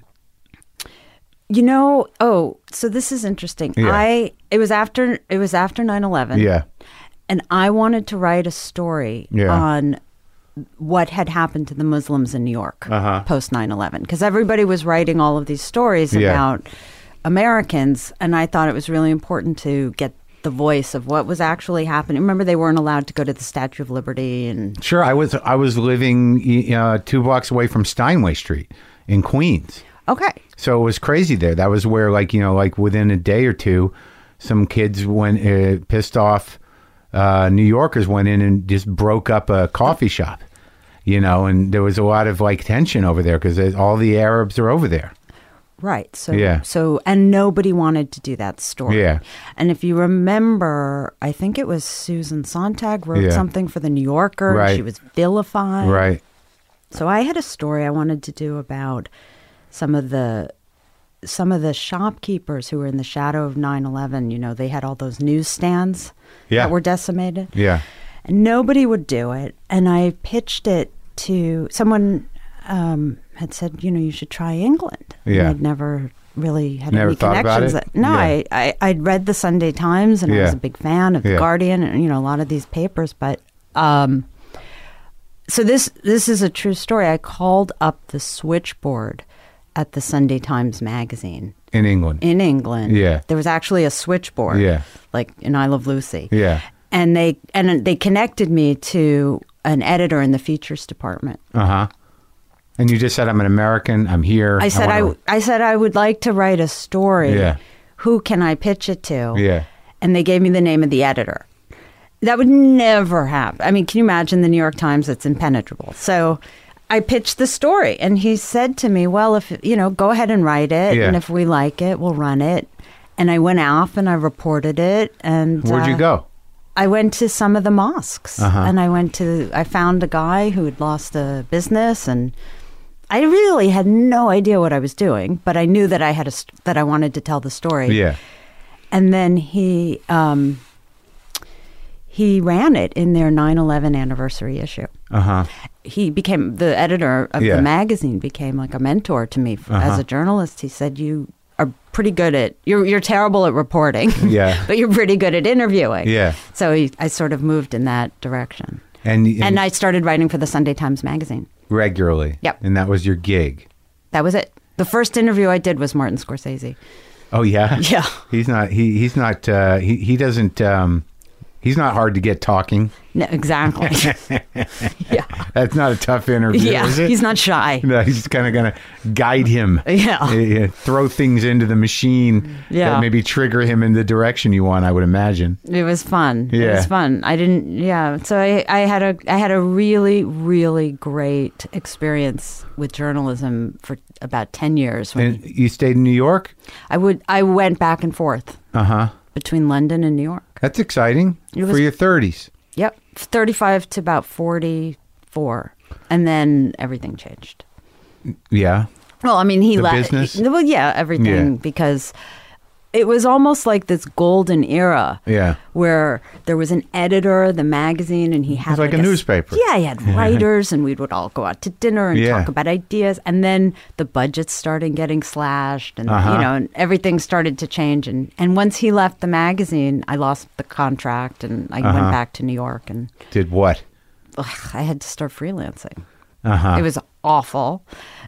S5: You know, oh, so this is interesting.
S3: Yeah.
S5: I it was after it was after nine eleven.
S3: Yeah.
S5: And I wanted to write a story
S3: Yeah.
S5: on what had happened to the Muslims in New York
S3: Uh-huh.
S5: post nine eleven, because everybody was writing all of these stories
S3: Yeah.
S5: about Americans, and I thought it was really important to get the voice of what was actually happening. Remember, they weren't allowed to go to the Statue of Liberty, and
S3: Sure. I was I was living uh, two blocks away from Steinway Street in Queens.
S5: okay,
S3: So it was crazy there. That was where, like, you know, like within a day or two, some kids went uh, pissed off uh, New Yorkers went in and just broke up a coffee shop, you know, and there was a lot of like tension over there because all the Arabs are over there.
S5: right. So,
S3: Yeah.
S5: so, and nobody wanted to do that story.
S3: Yeah.
S5: And if you remember, I think it was Susan Sontag wrote
S3: Yeah.
S5: something for the New Yorker. and
S3: Right.
S5: She was vilified.
S3: Right.
S5: So I had a story I wanted to do about some of the some of the shopkeepers who were in the shadow of nine eleven. You know, they had all those newsstands
S3: Yeah.
S5: that were decimated.
S3: Yeah.
S5: And nobody would do it. And I pitched it to someone um, had said, you know, you should try England. And
S3: Yeah.
S5: I'd never really had
S3: Never
S5: any
S3: thought about
S5: connections.
S3: it?
S5: That, no,
S3: Yeah.
S5: I, I, I'd read the Sunday Times and I
S3: Yeah.
S5: was a big fan of The
S3: Yeah.
S5: Guardian and, you know, a lot of these papers. But um, so this this is a true story. I called up the switchboard at the Sunday Times magazine
S3: In England.
S5: in England.
S3: Yeah.
S5: There was actually a switchboard.
S3: Yeah.
S5: Like in I Love Lucy.
S3: Yeah.
S5: And they and they connected me to an editor in the features department.
S3: Uh huh. And you just said, I'm an American. I'm here.
S5: I said I,
S3: wanna-
S5: I said I would like to write a story.
S3: Yeah.
S5: Who can I pitch it to?
S3: Yeah.
S5: And they gave me the name of the editor. That would never happen. I mean, can you imagine the New York Times? It's impenetrable. So I pitched the story, and he said to me, well, if, you know, go ahead and write it.
S3: Yeah.
S5: And if we like it, we'll run it. And I went off and I reported it. And
S3: Where'd you
S5: uh,
S3: go?
S5: I went to some of the mosques,
S3: Uh-huh.
S5: and I went to. I found a guy who had lost a business, and I really had no idea what I was doing, but I knew that I had a st- that I wanted to tell the story.
S3: Yeah.
S5: And then he um, he ran it in their nine eleven anniversary issue.
S3: Uh huh.
S5: He became the editor of
S3: Yeah.
S5: the magazine, became like a mentor to me f-
S3: Uh-huh.
S5: as a journalist. He said, "You are pretty good at you're you're terrible at reporting,
S3: Yeah.
S5: but you're pretty good at interviewing."
S3: Yeah.
S5: So he, I sort of moved in that direction,
S3: And, and,
S5: and I started writing for the Sunday Times magazine.
S3: regularly.
S5: Yep.
S3: And that was your gig.
S5: That was it. The first interview I did was Martin Scorsese.
S3: Oh yeah.
S5: Yeah.
S3: He's not. He he's not. Uh, he he doesn't. Um, he's not hard to get talking.
S5: No, exactly. yeah.
S3: That's not a tough interview,
S5: Yeah.
S3: is it?
S5: He's not shy.
S3: No, he's just kind of going to guide him.
S5: Yeah.
S3: Uh, throw things into the machine
S5: Yeah.
S3: that maybe trigger him in the direction you want, I would imagine.
S5: It was fun. It
S3: Yeah.
S5: was fun. I didn't. Yeah. So I, I had a I had a really really great experience with journalism for about ten years. When
S3: And you stayed in New York?
S5: I would I went back and forth
S3: Uh huh.
S5: between London and New York.
S3: That's exciting
S5: It
S3: for
S5: was-
S3: your thirties.
S5: Yep, thirty-five to about forty-four, and then everything changed.
S3: Yeah.
S5: Well, I mean, he
S3: The
S5: left.
S3: business?
S5: Well, yeah, everything
S3: Yeah.
S5: because it was almost like this golden era.
S3: Yeah.
S5: Where there was an editor of the magazine, and he had
S3: was like a
S5: s-
S3: newspaper.
S5: Yeah, he had writers, and we would all go out to dinner and
S3: Yeah.
S5: talk about ideas. And then the budgets started getting slashed, and
S3: Uh-huh.
S5: you know, and everything started to change. And and once he left the magazine, I lost the contract, and I
S3: Uh-huh.
S5: went back to New York, and
S3: Did what?
S5: ugh, I had to start freelancing.
S3: Uh huh.
S5: It was awful,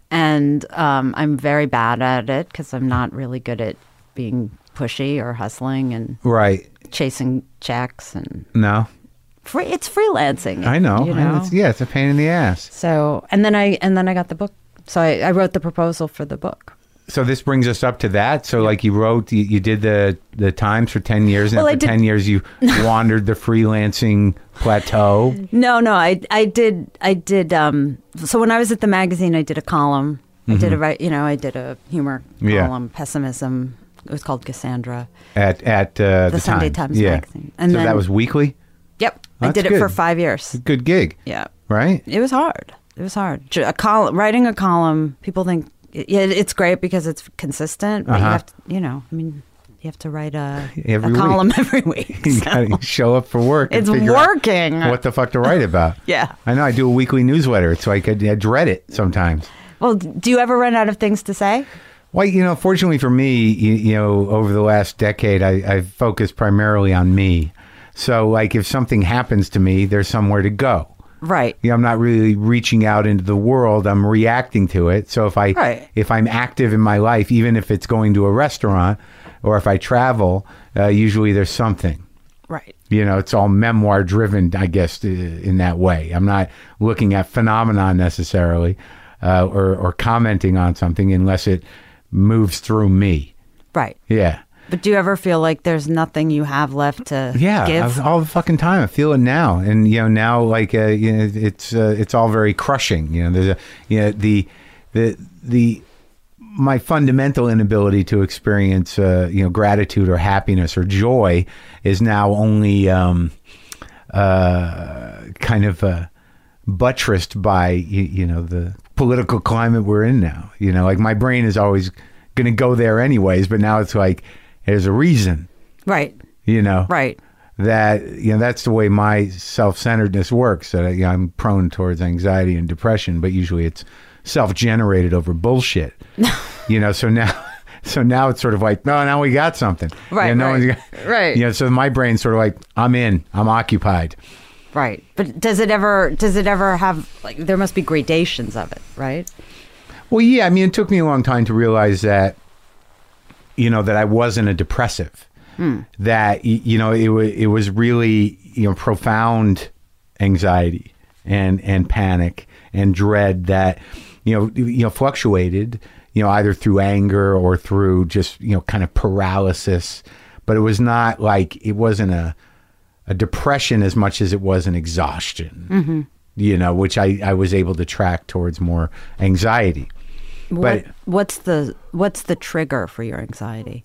S5: and um, I'm very bad at it because I'm not really good at being pushy or hustling and
S3: Right.
S5: chasing checks and
S3: No.
S5: free. It's freelancing.
S3: I know.
S5: You
S3: And
S5: know?
S3: it's, yeah, it's a pain in the ass.
S5: So and then I and then I got the book. So I, I wrote the proposal for the book.
S3: So this brings us up to that. So like you wrote, you, you did the the Times for ten years, and
S5: Well,
S3: for
S5: I did-
S3: ten years you wandered the freelancing plateau.
S5: No, no, I I did I did. Um, so when I was at the magazine, I did a column. I did a right. You know, I did a humor
S3: Mm-hmm. Yeah.
S5: column, pessimism. It was called Cassandra.
S3: At at uh, the,
S5: The Sunday
S3: Times.
S5: Times
S3: yeah.
S5: magazine. And
S3: so
S5: then-
S3: that was weekly.
S5: Yep, I
S3: That's
S5: did it
S3: good.
S5: for five years.
S3: Good gig,
S5: Yeah.
S3: right?
S5: It was hard. It was hard. Ju- A column, writing a column. People think yeah, it's great because it's consistent, but
S3: Uh-huh.
S5: you have to, you know, I mean, You have to write a,
S3: Every
S5: a
S3: week.
S5: column every week.
S3: You
S5: so.
S3: gotta show up for work. and
S5: It's
S3: figure out
S5: working.
S3: what the fuck to write about?
S5: Yeah.
S3: I know. I do a weekly newsletter. It's like I, I dread it sometimes.
S5: Well, do you ever run out of things to say?
S3: Well, you know, fortunately for me, you, you know, over the last decade, I, I've focused primarily on me. So, like, if something happens to me, there's somewhere to go.
S5: Right.
S3: You know, I'm not really reaching out into the world. I'm reacting to it. So if I,
S5: Right.
S3: if I'm active in my life, even if it's going to a restaurant or if I travel, uh, usually there's something.
S5: Right.
S3: You know, it's all memoir driven, I guess, uh, in that way. I'm not looking at phenomenon necessarily uh, or, or commenting on something unless it moves through me.
S5: Right.
S3: Yeah.
S5: But do you ever feel like there's nothing you have left to
S3: Yeah,
S5: give?
S3: I- all the fucking time. I feel it now, and you know now, like uh, you know, it's uh, it's all very crushing. You know, there's a you know the the the my fundamental inability to experience uh, you know gratitude or happiness or joy is now only um, uh, kind of uh, buttressed by you, you know the political climate we're in now. You know, like my brain is always going to go there anyways, but now it's like there's a reason.
S5: Right.
S3: You know,
S5: Right.
S3: that you know that's the way my self-centeredness works. That you know, I'm prone towards anxiety and depression, but usually it's self-generated over bullshit. you know, so now, so now it's sort of like, no, now we got something.
S5: Right,
S3: You know, no
S5: right,
S3: one's got-
S5: right.
S3: You know, so my brain's sort of like, I'm in, I'm occupied.
S5: Right. But does it ever does it ever have like there must be gradations of it, right?
S3: Well, yeah, I mean, it took me a long time to realize that, you know, that I wasn't a depressive. Hmm. That y- you know, it was it was really you know profound anxiety and and panic and dread that you know you know fluctuated you know either through anger or through just you know kind of paralysis, but it was not like it wasn't a a depression as much as it was an exhaustion. Mm-hmm. You know, which I I was able to track towards more anxiety.
S5: What,
S3: But
S5: what's the what's the trigger for your anxiety?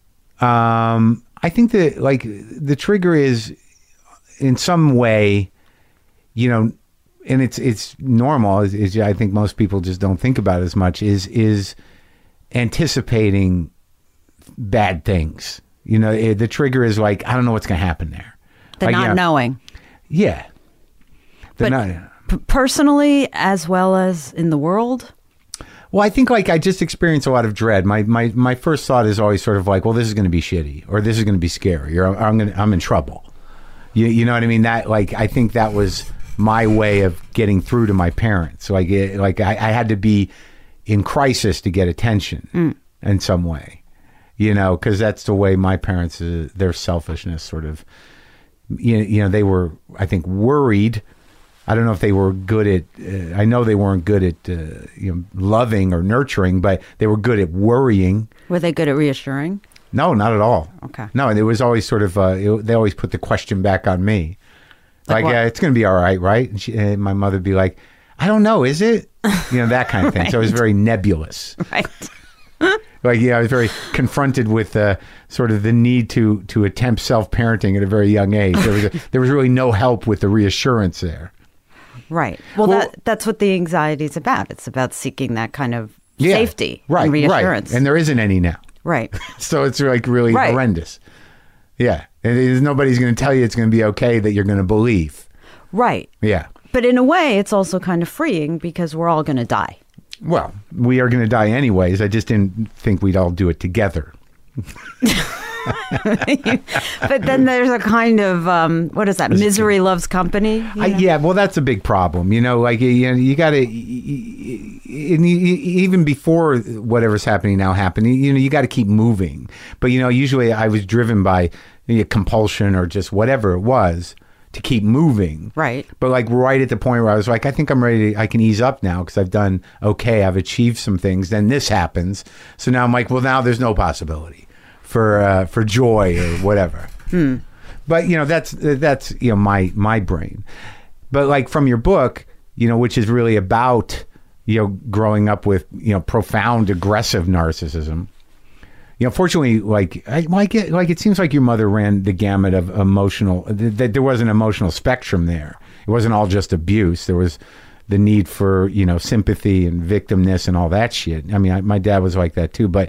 S3: Um, I think that like the trigger is in some way, you know, and it's it's normal. Is, is I think most people just don't think about it as much. Is is anticipating bad things. You know, it, the trigger is like I don't know what's going to happen there.
S5: The
S3: Like,
S5: not
S3: you know,
S5: knowing.
S3: Yeah. The
S5: But
S3: not,
S5: p- personally as well as in the world?
S3: Well, I think like I just experience a lot of dread. My my my first thought is always sort of like, well, this is going to be shitty, or this is going to be scary, or I'm, I'm going I'm in trouble. You you know what I mean? That like I think that was my way of getting through to my parents. Like it, like I, I had to be in crisis to get attention mm. in some way. You know, because that's the way my parents, uh, their selfishness sort of, you, you know, they were, I think, worried. I don't know if they were good at, uh, I know they weren't good at, uh, you know, loving or nurturing, but they were good at worrying.
S5: Were they good at reassuring?
S3: No, not at all.
S5: Okay.
S3: No, it was always sort of, uh, it, they always put the question back on me.
S5: Like
S3: Like,
S5: what?
S3: yeah, it's going to be all right, right? And, she, and my mother would be like, I don't know, is it? You know, that kind of thing. So it was very nebulous.
S5: Right.
S3: Like, yeah, I was very confronted with uh, sort of the need to to attempt self-parenting at a very young age. There was, a, there was really no help with the reassurance there.
S5: Right. Well,
S3: Well-
S5: that that's what the anxiety is about. It's about seeking that kind of
S3: Yeah,
S5: safety
S3: right,
S5: and reassurance.
S3: Right. And there isn't any now.
S5: right.
S3: So it's like really
S5: Right.
S3: horrendous. Yeah. And there's nobody's going to tell you it's going to be okay that you're going to believe.
S5: Right.
S3: Yeah.
S5: But in a way, it's also kind of freeing because we're all going to die.
S3: Well, we are going to die anyways. I just didn't think we'd all do it together.
S5: But then there's a kind of, um, what is that? Misery loves company? you
S3: I,
S5: know?
S3: yeah, well, that's a big problem. You know, like you, you got to, even before whatever's happening now happening, you know, you got to keep moving. But, you know, usually I was driven by you know, compulsion or just whatever it was to keep moving.
S5: Right.
S3: But like right at the point where I was like, I think I'm ready to, I can ease up now because I've done okay. I've achieved some things. Then this happens. So now I'm like, well, now there's no possibility for, uh, for joy or whatever.
S5: Hmm.
S3: But, you know, that's, that's, you know, my, my brain. But like from your book, you know, which is really about, you know, growing up with, you know, profound aggressive narcissism. You know, fortunately, like, I, like, it, like it seems like your mother ran the gamut of emotional, that th- there was an emotional spectrum there. It wasn't all just abuse. There was the need for, you know, sympathy and victimness and all that shit. I mean, I, my dad was like that too. But,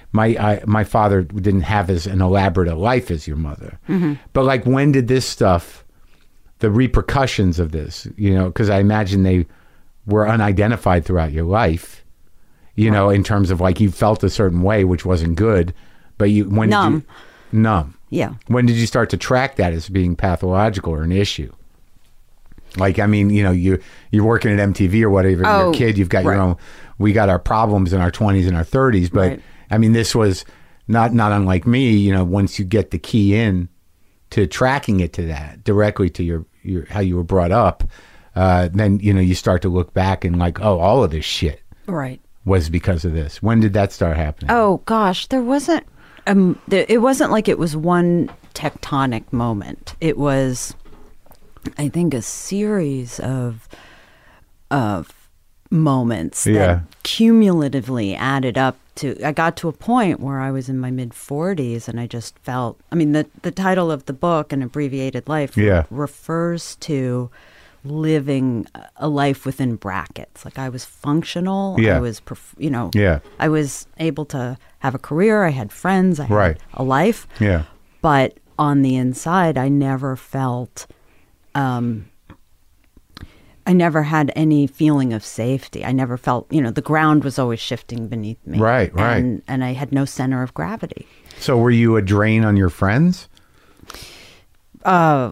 S3: my I, my father didn't have as an elaborate a life as your mother. Mm-hmm. But like, when did this stuff, the repercussions of this, you know, because I imagine they were unidentified throughout your life, you right. know, in terms of like you felt a certain way, which wasn't good, but you, when
S5: numb.
S3: did you, numb.
S5: Yeah.
S3: When did you start to track that as being pathological or an issue? Like, I mean, you know, you, you're working at M T V or whatever,
S5: oh,
S3: you're a kid, you've got
S5: right.
S3: your own, we got our problems in our twenties and our thirties, but
S5: right.
S3: I mean, this was not, not unlike me, you know, once you get the key in to tracking it to that directly to your, your, how you were brought up, uh, then, you know, you start to look back and like, oh, all of this shit
S5: right.
S3: was because of this. When did that start happening?
S5: Oh gosh, there wasn't, um, there, it wasn't like it was one tectonic moment. It was, I think, a series of, of moments
S3: yeah.
S5: that cumulatively added up to, I got to a point where I was in my mid forties and I just felt, I mean, the, the title of the book, An Abbreviated Life,
S3: yeah.
S5: refers to living a life within brackets. Like I was functional.
S3: Yeah.
S5: I was, you know,
S3: yeah.
S5: I was able to have a career. I had friends. I had
S3: right.
S5: a life.
S3: Yeah.
S5: But on the inside, I never felt, um, I never had any feeling of safety. I never felt, you know, the ground was always shifting beneath me.
S3: Right, right.
S5: And, and I had no center of gravity.
S3: So were you a drain on your friends?
S5: Uh,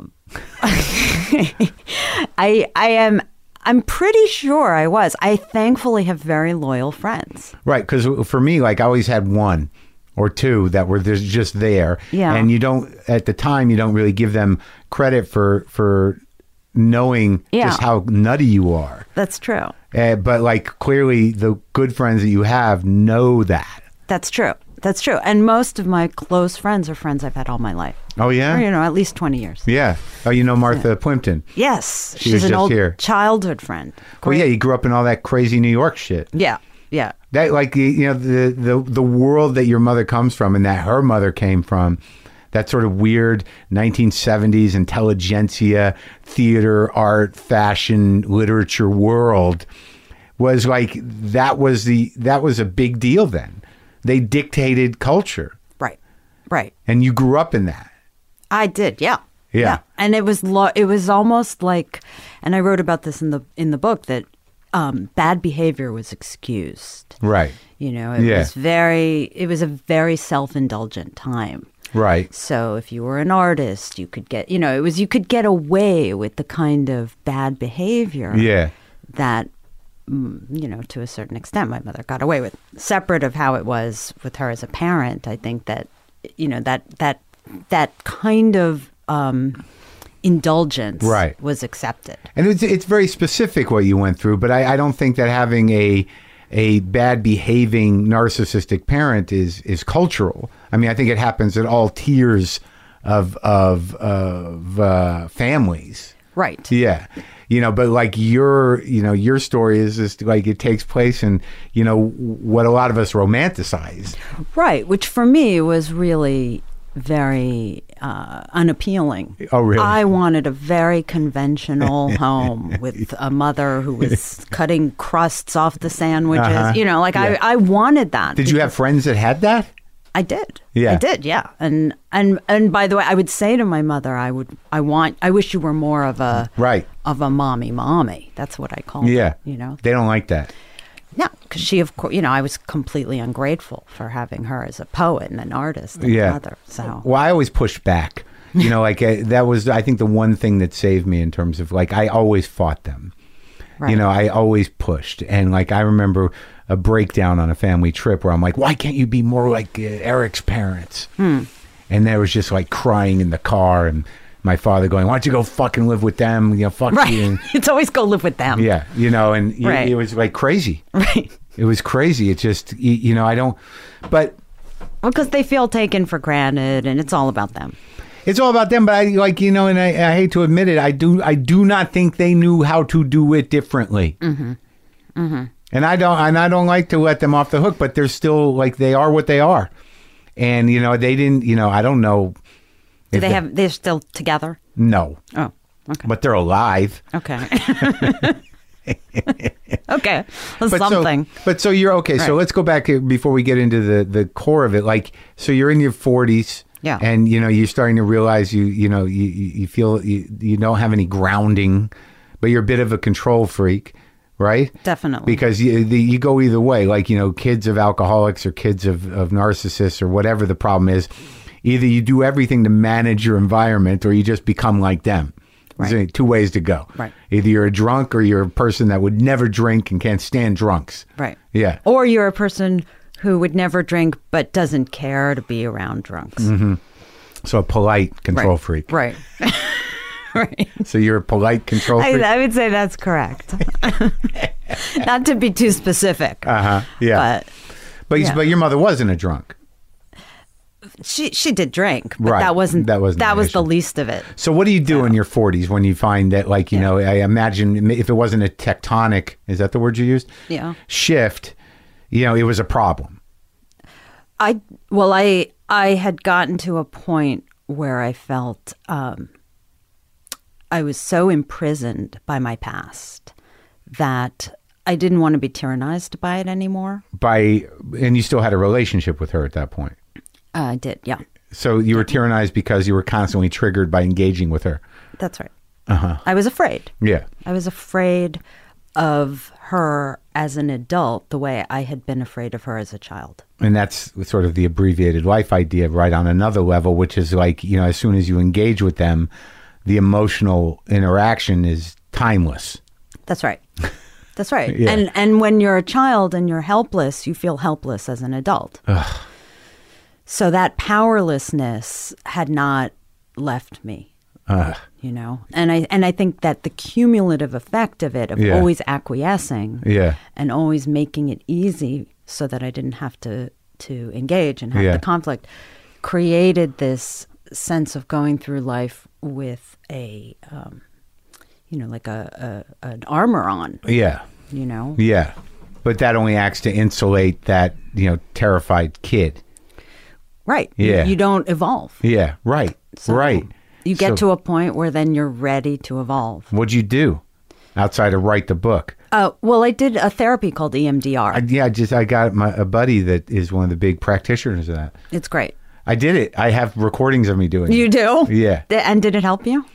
S5: I I am, I'm pretty sure I was. I thankfully have very loyal friends.
S3: Right, because for me, like I always had one or two that were there's just there.
S5: Yeah.
S3: And you don't, at the time, you don't really give them credit for, for knowing
S5: yeah.
S3: just how nutty you are.
S5: That's true.
S3: Uh, but like clearly the good friends that you have know that.
S5: That's true. That's true. And most of my close friends are friends I've had all my life.
S3: Oh, yeah?
S5: Or, you know, at least twenty years.
S3: Yeah. Oh, you know Martha
S5: yeah.
S3: Plimpton?
S5: Yes.
S3: She
S5: She's
S3: was
S5: an
S3: just
S5: old
S3: here.
S5: childhood friend.
S3: Well, yeah, you grew up in all that crazy New York shit.
S5: Yeah. Yeah.
S3: That, like, you know, the, the, the world that your mother comes from and that her mother came from, that sort of weird nineteen seventies intelligentsia, theater, art, fashion, literature world was like, that was the, that was a big deal then. They dictated culture.
S5: Right. Right.
S3: And you grew up in that.
S5: I did. Yeah.
S3: Yeah.
S5: yeah. And it was lo- it was almost like, and I wrote about this in the in the book, that um, bad behavior was excused.
S3: Right.
S5: You know, it
S3: Yeah.
S5: was very, it was a very self-indulgent time.
S3: Right.
S5: So if you were an artist, you could get, you know, it was, you could get away with the kind of bad behavior
S3: Yeah.
S5: that, mm, you know, to a certain extent, my mother got away with. Separate of how it was with her as a parent, I think that, you know, that, that, that kind of um, indulgence
S3: right.
S5: was accepted.
S3: And it's, it's very specific what you went through, but I, I don't think that having a a bad behaving narcissistic parent is is cultural. I mean, I think it happens at all tiers of of of uh, families.
S5: Right.
S3: Yeah. You know, but like your, you know, your story is just like it takes place in, you know, what a lot of us romanticize.
S5: Right. Which for me was really very uh, unappealing.
S3: Oh, really?
S5: I wanted a very conventional home with a mother who was cutting crusts off the sandwiches.
S3: Uh-huh.
S5: You know, like
S3: Yeah.
S5: I, I wanted that.
S3: Did you have friends that had that?
S5: I did.
S3: Yeah.
S5: I did, yeah. And and and by the way, I would say to my mother, I would I want I wish you were more of a
S3: Right.
S5: of a mommy mommy. That's what I call
S3: Yeah.
S5: her, you know.
S3: They don't like that.
S5: No, because she, of course, you know, I was completely ungrateful for having her as a poet and an artist and
S3: Yeah.
S5: a mother. So,
S3: Well, I always pushed back. You know, like uh, that was, I think, the one thing that saved me in terms of like, I always fought them.
S5: right.
S3: You know, I always pushed. And like, I remember a breakdown on a family trip where I'm like, why can't you be more like uh, Eric's parents?
S5: Hmm.
S3: And there was just like crying in the car and my father going, why don't you go fucking live with them? You know, fuck
S5: right.
S3: you. And,
S5: It's always go live with them.
S3: yeah, you know, and y-
S5: Right.
S3: it was like crazy.
S5: Right.
S3: It was crazy. It just, you, you know, I don't, but
S5: Well, because they feel taken for granted and it's all about them.
S3: it's all about them. But I like, you know, and I, I hate to admit it, I do, I do not think they knew how to do it differently. Mm-hmm. Mm-hmm. And I don't, and I don't like to let them off the hook, but they're still like, they are what they are. And, you know, they didn't, you know, I don't know.
S5: Do
S3: if
S5: they have, they're still together?
S3: No,
S5: Oh, okay.
S3: but they're alive.
S5: Okay. Okay, that's
S3: But
S5: something.
S3: So, but so you're okay. So
S5: Right.
S3: let's go back here before we get into the, the core of it. Like, so you're in your forties.
S5: Yeah.
S3: And, you know, you're starting to realize you, you know, you, you you feel you, you don't have any grounding, but you're a bit of a control freak, right?
S5: Definitely.
S3: Because you, the, you go either way. Like, you know, kids of alcoholics or kids of, of narcissists or whatever the problem is, either you do everything to manage your environment or you just become like them. There's
S5: Right.
S3: only two ways to go.
S5: Right.
S3: Either you're a drunk or you're a person that would never drink and can't stand drunks.
S5: Right.
S3: Yeah.
S5: Or you're a person who would never drink but doesn't care to be around drunks.
S3: Mm-hmm. So a polite control
S5: Right.
S3: freak.
S5: Right. Right.
S3: So you're a polite control freak?
S5: I, I would say that's correct. Not to be too specific.
S3: Uh-huh. Yeah.
S5: But
S3: But,
S5: yeah.
S3: but your mother wasn't a drunk.
S5: she she did drink, but
S3: Right.
S5: that wasn't
S3: That wasn't
S5: that
S3: the
S5: was
S3: issue.
S5: the least of it.
S3: So what do you do in your forties when you find that, like, you
S5: Yeah.
S3: know, I imagine if it wasn't a tectonic, is that the word you used?
S5: Yeah.
S3: Shift, you know, it was a problem.
S5: I well, I I had gotten to a point where I felt um, I was so imprisoned by my past that I didn't want to be tyrannized by it anymore.
S3: By, and you still had a relationship with her at that point.
S5: Uh, I did, yeah,
S3: So you were tyrannized because you were constantly triggered by engaging with her.
S5: that's right.
S3: Uh-huh.
S5: I was afraid.
S3: Yeah.
S5: I was afraid of her as an adult the way I had been afraid of her as a child.
S3: And that's sort of the abbreviated life idea, right, on another level, which is like, you know, as soon as you engage with them, the emotional interaction is timeless.
S5: That's right. That's right.
S3: Yeah.
S5: And and when you're a child and you're helpless, you feel helpless as an adult.
S3: Ugh.
S5: So that powerlessness had not left me.
S3: Ugh.
S5: You know, and I and I think that the cumulative effect of it, of
S3: Yeah.
S5: always acquiescing,
S3: Yeah.
S5: and always making it easy, so that I didn't have to to engage and have
S3: Yeah.
S5: the conflict, created this sense of going through life with a, um, you know, like a, a an armor on.
S3: Yeah.
S5: You know,
S3: Yeah. But that only acts to insulate that, you know, terrified kid.
S5: right? You-
S3: Yeah.
S5: you, don't evolve.
S3: Yeah. Right.
S5: So
S3: right.
S5: You get
S3: So
S5: to a point where then you're ready to evolve.
S3: What'd you do outside of write the book?
S5: Uh, well, I did a therapy called E M D R.
S3: I, yeah, I just I got my a buddy that is one of the big practitioners of that.
S5: It's great.
S3: I did it. I have recordings of me doing
S5: You
S3: it.
S5: do?
S3: Yeah.
S5: Th- And did it help you?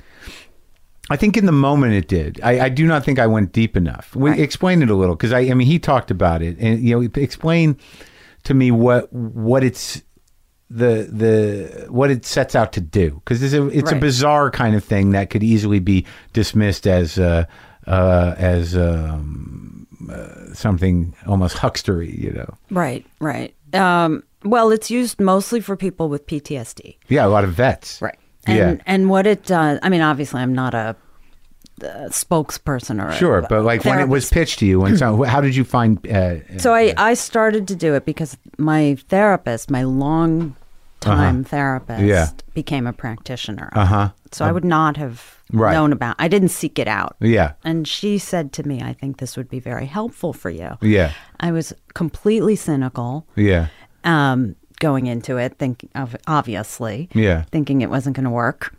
S3: I think in the moment it did. I, I do not think I went deep enough. We,
S5: Right.
S3: Explain it a little, because I, I mean, he talked about it, and you know, explain to me what what it's the the what it sets out to do, because it's a it's a
S5: Right.
S3: bizarre kind of thing that could easily be dismissed as uh, uh, as um, uh, something almost huckstery, you know.
S5: Right, right. Um, well, it's used mostly for people with P T S D.
S3: Yeah, a lot of vets.
S5: Right. And,
S3: yeah.
S5: and what it does, I mean, obviously, I'm not a, uh spokesperson or a
S3: Sure, but like when it was
S5: therapist.
S3: pitched to you, when so, how did you find? Uh,
S5: So I, I started to do it because my therapist, my long time therapist,
S3: Yeah.
S5: became a practitioner.
S3: Uh-huh.
S5: So I would not have
S3: Right.
S5: known about. I didn't seek it out.
S3: Yeah.
S5: And she said to me, "I think this would be very helpful for you."
S3: Yeah.
S5: I was completely cynical.
S3: Yeah.
S5: Um, going into it, think of obviously,
S3: Yeah.
S5: thinking it wasn't going to work.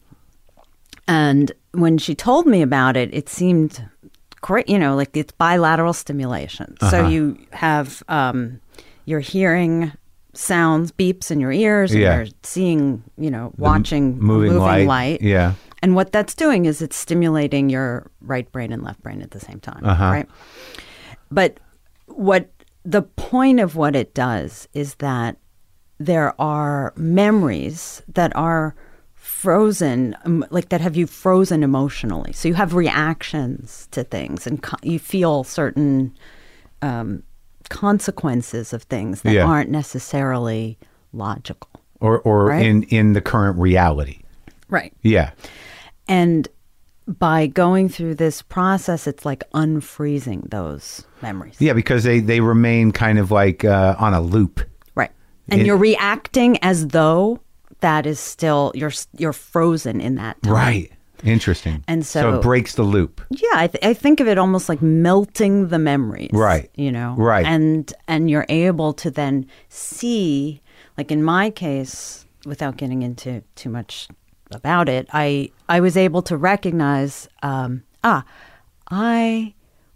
S5: And when she told me about it, it seemed great. You know, like it's bilateral stimulation. So
S3: Uh-huh.
S5: you have um, you're hearing sounds, beeps in your ears, and
S3: Yeah.
S5: you're seeing, you know, watching
S3: moving,
S5: moving,
S3: light. Yeah.
S5: And what that's doing is it's stimulating your right brain and left brain at the same time,
S3: Uh-huh.
S5: right? But what the point of what it does is that there are memories that are frozen, um, like that have you frozen emotionally. So you have reactions to things, and co- you feel certain um, consequences of things that
S3: Yeah.
S5: aren't necessarily logical.
S3: Or or
S5: Right?
S3: in in the current reality.
S5: Right.
S3: Yeah.
S5: And by going through this process, it's like unfreezing those memories.
S3: Yeah, because they they remain kind of like uh, on a loop.
S5: Right. And
S3: It-
S5: you're reacting as though that is still, you're you're frozen in that time.
S3: Right. Interesting.
S5: And so-
S3: it breaks the loop.
S5: Yeah, I, th- I think of it almost like melting the memories.
S3: Right.
S5: You know?
S3: Right.
S5: And and you're able to then see, like in my case, without getting into too much about it, I I was able to recognize, um, ah, I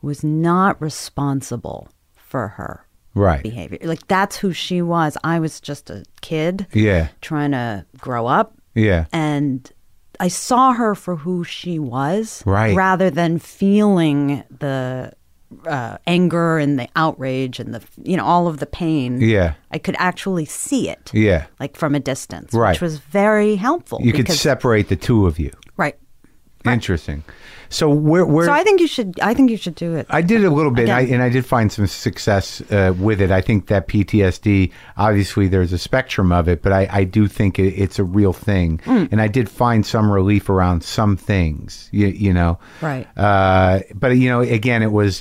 S5: was not responsible for her
S3: Right.
S5: behavior. Like, that's who she was. I was just a kid
S3: Yeah.
S5: trying to grow up.
S3: Yeah.
S5: And I saw her for who she was,
S3: Right.
S5: rather than feeling the uh, anger and the outrage and the, you know, all of the pain.
S3: Yeah.
S5: I could actually see it,
S3: Yeah.
S5: like from a distance,
S3: Right.
S5: which was very helpful.
S3: You could
S5: because-
S3: separate the two of you.
S5: right.
S3: Interesting. So where where
S5: So I think you should. I think you should do it.
S3: I did a little bit,
S5: Again.
S3: I, and I did find some success uh, with it. I think that P T S D, obviously, there's a spectrum of it, but I, I do think it, it's a real thing.
S5: Mm.
S3: And I did find some relief around some things, you, you know.
S5: Right.
S3: Uh, but, you know, again, it was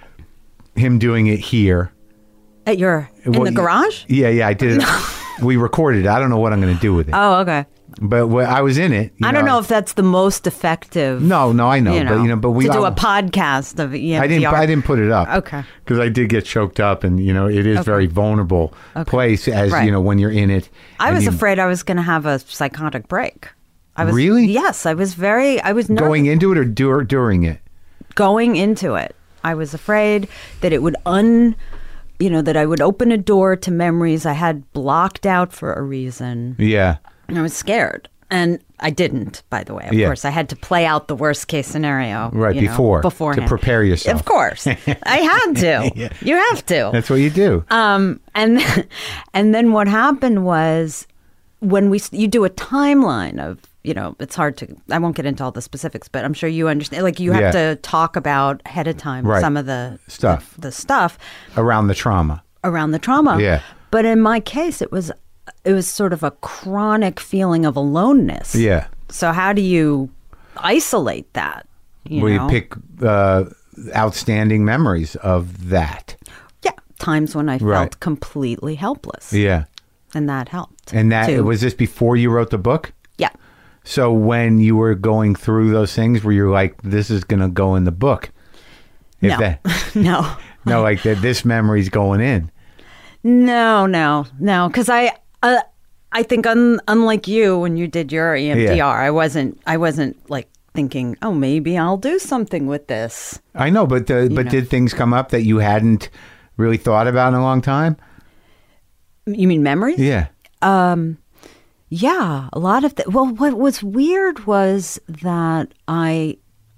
S3: him doing it here.
S5: At your in
S3: Well,
S5: the garage.
S3: Yeah, yeah, I did it. We recorded it. I don't know what I'm going to do with it.
S5: Oh, okay.
S3: But well, I was in it. you
S5: I don't know if that's the most effective.
S3: No, no, I know,
S5: you
S3: but you know, but we
S5: to do
S3: all-
S5: a podcast of E M D R.
S3: I didn't. I didn't put it up.
S5: Okay.
S3: Because I did get choked up, and you know, it is
S5: Okay.
S3: very vulnerable place as
S5: Right.
S3: you know when you're in it.
S5: I
S3: and
S5: was
S3: you-
S5: afraid I was going to have a psychotic break. I was
S3: Really?
S5: Yes, I was very. I was nervous.
S3: going into it or dur- during it.
S5: going into it. I was afraid that it would un, you know, that I would open a door to memories I had blocked out for a reason.
S3: Yeah.
S5: And I was scared. And I didn't, by the way. Of
S3: Yeah.
S5: course, I had to play out the worst case scenario.
S3: Right,
S5: you know,
S3: before, to
S5: beforehand.
S3: prepare yourself.
S5: Of course. I had to.
S3: Yeah.
S5: You have to.
S3: That's what you do.
S5: Um, and and then what happened was when we you do a timeline of, you know, it's hard to, I won't get into all the specifics, but I'm sure you understand. Like, you have
S3: Yeah.
S5: to talk about ahead of time
S3: Right.
S5: some of the
S3: Stuff.
S5: the, the stuff
S3: Around the trauma.
S5: around the trauma.
S3: Yeah.
S5: But in my case, it was it was sort of a chronic feeling of aloneness.
S3: Yeah.
S5: So how do you isolate that? You
S3: Where
S5: know?
S3: you pick uh, outstanding memories of that.
S5: Yeah, times when I felt
S3: Right.
S5: completely helpless,
S3: Yeah.
S5: and that helped.
S3: And that
S5: too.
S3: was this before you wrote the book?
S5: yeah.
S3: So when you were going through those things, where you're like, "This is going to go in the book." If
S5: No,
S3: that-
S5: no,
S3: no, like that. This memory's going in.
S5: no, no, no. Because I, uh, I think un, unlike you, when you did your E M D R,
S3: Yeah.
S5: I wasn't, I wasn't like thinking, oh, maybe I'll do something with this.
S3: I know, but uh, but
S5: know.
S3: did things come up that you hadn't really thought about in a long time?
S5: You mean memories?
S3: Yeah.
S5: Yeah, a lot of the, well, what was weird was that I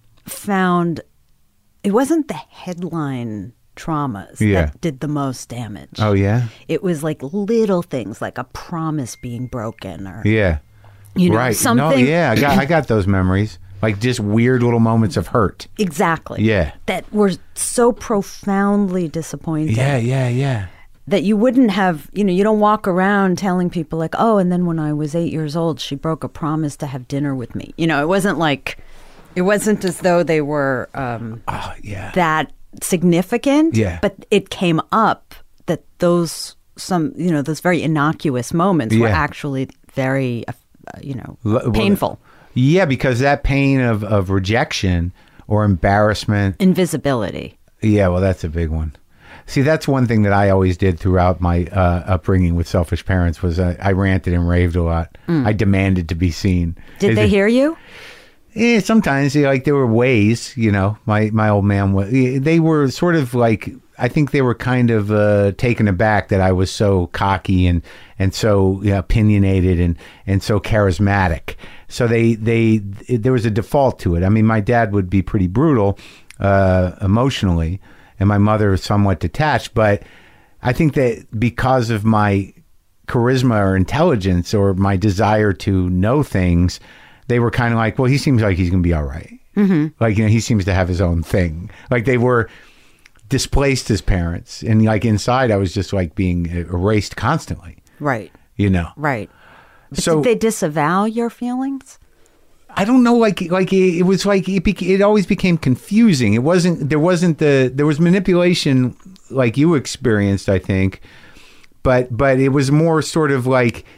S5: found it wasn't the headline traumas
S3: Yeah.
S5: that did the most damage.
S3: Oh yeah.
S5: It was like little things, like a promise being broken, or
S3: Yeah.
S5: you know,
S3: right.
S5: something.
S3: No, yeah, I got I got those memories. Like just weird little moments of hurt.
S5: Exactly.
S3: Yeah.
S5: That were so profoundly disappointing.
S3: Yeah, yeah, yeah.
S5: That you wouldn't have, you know, you don't walk around telling people like, oh, and then when I was eight years old, she broke a promise to have dinner with me. You know, it wasn't like, it wasn't as though they were um,
S3: Oh, yeah.
S5: that significant.
S3: Yeah.
S5: But it came up that those, some, you know, those very innocuous moments were
S3: Yeah.
S5: actually very, uh, you know,
S3: L- well,
S5: painful.
S3: Yeah, because that pain of, of rejection or embarrassment.
S5: Invisibility.
S3: Yeah, well, that's a big one. See, that's one thing that I always did throughout my uh, upbringing with selfish parents was uh, I ranted and raved a lot. I demanded to be seen.
S5: Did
S3: Is
S5: they
S3: it-
S5: hear you?
S3: Yeah, sometimes yeah, like there were ways, you know. My my old man was. They were sort of like I think they were kind of uh, taken aback that I was so cocky and and so you know, opinionated and and so charismatic. So they they there was a default to it. I mean, my dad would be pretty brutal uh, emotionally, and my mother somewhat detached. But I think that because of my charisma or intelligence or my desire to know things, they were kind of like, well, he seems like he's going to be all right. Mm-hmm. Like, you know, he seems to have his own thing. Like they were displaced as parents. And like inside, I was just like being erased constantly,
S5: Right.
S3: you know?
S5: Right. But
S3: So
S5: did they disavow your feelings?
S3: I don't know, like, like it, it was like, it, bec- it always became confusing. It wasn't, there wasn't the, there was manipulation like you experienced, I think. But, but it was more sort of like,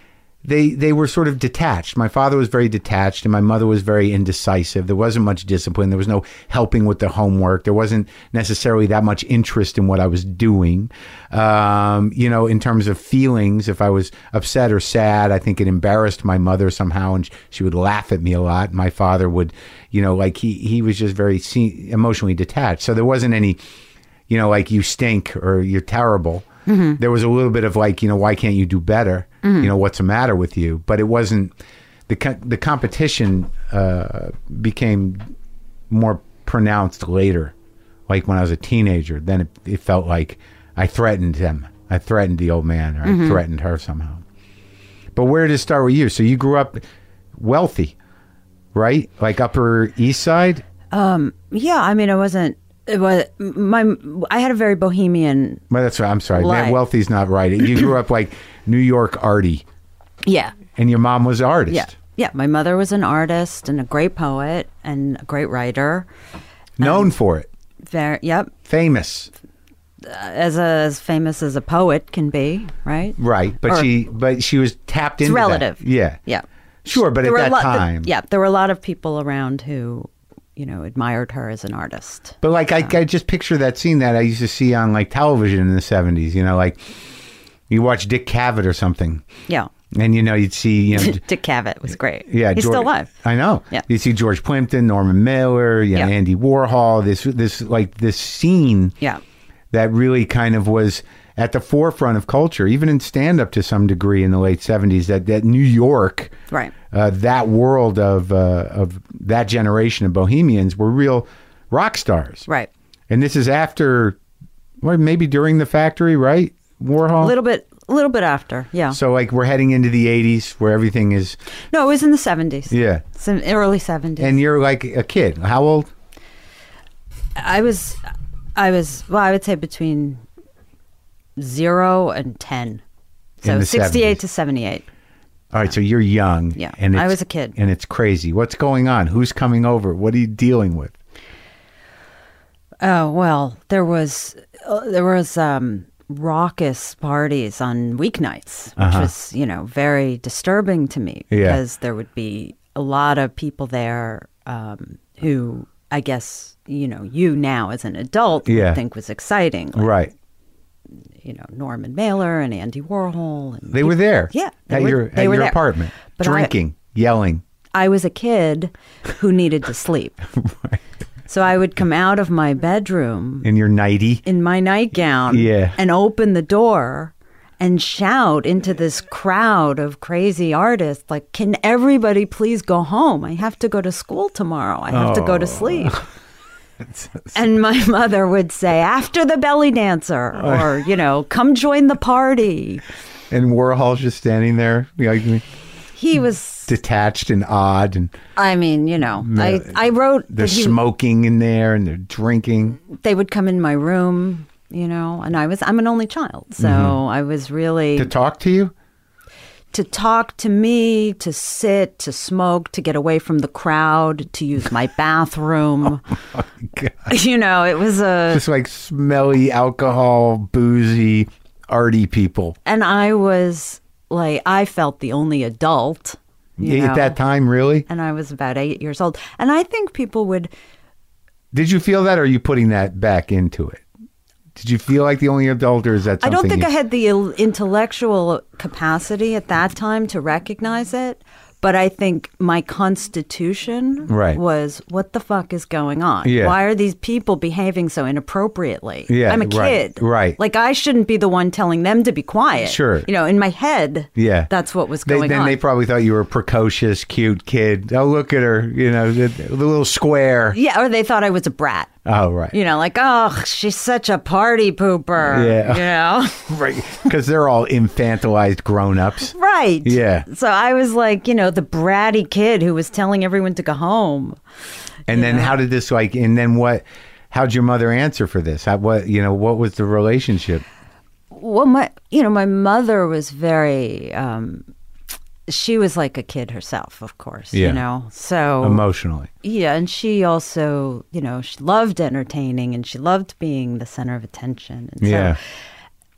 S3: they they were sort of detached. My father was very detached, and my mother was very indecisive. There wasn't much discipline. There was no helping with the homework. There wasn't necessarily that much interest in what I was doing. Um, you know, in terms of feelings, if I was upset or sad, I think it embarrassed my mother somehow, and she would laugh at me a lot. My father would, you know, like he he was just very emotionally detached. So there wasn't any, you know, like you stink or you're terrible. Mm-hmm. There was a little bit of like, you know, why can't you do better? Mm-hmm. You know, what's the matter with you? But it wasn't, the co- the competition uh, became more pronounced later. Like when I was a teenager, then it, it felt like I threatened him. I threatened the old man, or mm-hmm. I threatened her somehow. But where did it start with you? So you grew up wealthy, right? Like Upper East Side?
S5: Um, yeah, I mean, I wasn't, It was my. I had a very bohemian.
S3: Well, that's right. I'm sorry. Man, wealthy's not right. You grew up like New York arty.
S5: Yeah.
S3: And your mom was an artist.
S5: Yeah. Yeah. My mother was an artist and a great poet and a great writer.
S3: Known
S5: um,
S3: for it.
S5: Very. Yep.
S3: Famous.
S5: Uh, as a, as famous as a poet can be, right?
S3: Right. But or, she. But she was tapped into.
S5: It's relative.
S3: That. Yeah.
S5: Yeah.
S3: Sure, but
S5: there
S3: at that
S5: lot,
S3: time.
S5: The, yeah, there were a lot of people around who, you know, admired her as an artist.
S3: But like, I, I just picture that scene that I used to see on like television in the seventies, you know, like you watch Dick Cavett or something.
S5: Yeah.
S3: And, you know, you'd see, you know.
S5: Dick Cavett was great.
S3: Yeah.
S5: He's
S3: George,
S5: still alive.
S3: I know.
S5: Yeah.
S3: You'd see George Plimpton, Norman Mailer, you know,
S5: yeah.
S3: Andy Warhol, this, this, like this scene.
S5: Yeah.
S3: That really kind of was at the forefront of culture, even in stand-up to some degree in the late seventies, that, that New York,
S5: right,
S3: uh, that world of uh, of that generation of bohemians were real rock stars.
S5: Right.
S3: And this is after, well, maybe during the Factory, right? Warhol?
S5: A little bit, a little bit after, yeah.
S3: So like we're heading into the eighties where everything is...
S5: No, it was in the seventies.
S3: Yeah.
S5: It's in early seventies.
S3: And you're like a kid. How old?
S5: I was, I was, well, I would say between... Zero and ten, so sixty-eight to seventy-eight.
S3: All right, so you're young.
S5: Yeah,
S3: and
S5: I was a kid,
S3: and it's crazy. What's going on? Who's coming over? What are you dealing with?
S5: Oh well, there was uh, there was um, raucous parties on weeknights, which uh-huh. was you know very disturbing to me because yeah. there would be a lot of people there um, who I guess you know you now as an adult
S3: yeah.
S5: would think was exciting, like,
S3: right?
S5: You know, Norman Mailer and Andy Warhol. And
S3: they were there.
S5: Yeah.
S3: At
S5: were,
S3: your, at your
S5: there.
S3: apartment.
S5: But
S3: drinking,
S5: I,
S3: yelling.
S5: I was a kid who needed to sleep. Right. So I would come out of my bedroom.
S3: In your nightie.
S5: In my nightgown.
S3: Yeah.
S5: And open the door and shout into this crowd of crazy artists, like, can everybody please go home? I have to go to school tomorrow. I have oh. to go to sleep. And my mother would say, after the belly dancer, or, you know, come join the party.
S3: And Warhol's just standing there. Like,
S5: he was
S3: detached and odd. And
S5: I mean, you know, I, I wrote.
S3: They're
S5: he,
S3: smoking in there and they're drinking.
S5: They would come in my room, you know, and I was, I'm an only child. So mm-hmm. I was really.
S3: To talk to you?
S5: To talk to me, to sit, to smoke, to get away from the crowd, to use my bathroom. Oh my God. You know, it was a...
S3: Just like smelly, alcohol, boozy, arty people.
S5: And I was like, I felt the only adult. You
S3: At
S5: know?
S3: that time, really?
S5: And I was about eight years old. And I think people would...
S3: Did you feel that, or are you putting that back into it? Did you feel like the only adult, or is that something...
S5: I don't think
S3: you...
S5: I had the intellectual capacity at that time to recognize it, but I think my constitution
S3: right.
S5: was, what the fuck is going on?
S3: Yeah.
S5: Why are these people behaving so inappropriately?
S3: Yeah,
S5: I'm a kid.
S3: Right, right.
S5: Like, I shouldn't be the one telling them to be quiet.
S3: Sure.
S5: You know, in my head,
S3: yeah.
S5: that's what was
S3: they,
S5: going
S3: then
S5: on.
S3: Then they probably thought you were a precocious, cute kid. Oh, look at her, you know, the, the little square.
S5: Yeah, or they thought I was a brat.
S3: Oh, right.
S5: You know, like, oh, she's such a party pooper.
S3: Yeah.
S5: You know?
S3: Right. Because they're all infantilized grown-ups.
S5: Right.
S3: Yeah.
S5: So I was like, you know, the bratty kid who was telling everyone to go home.
S3: And then know? How did this, like, and then what, how'd your mother answer for this? How, what, you know, what was the relationship?
S5: Well, my, you know, my mother was very, um, she was like a kid herself, of course,
S3: yeah.
S5: you know, so.
S3: Emotionally.
S5: Yeah. And she also, you know, she loved entertaining and she loved being the center of attention. And
S3: yeah.
S5: So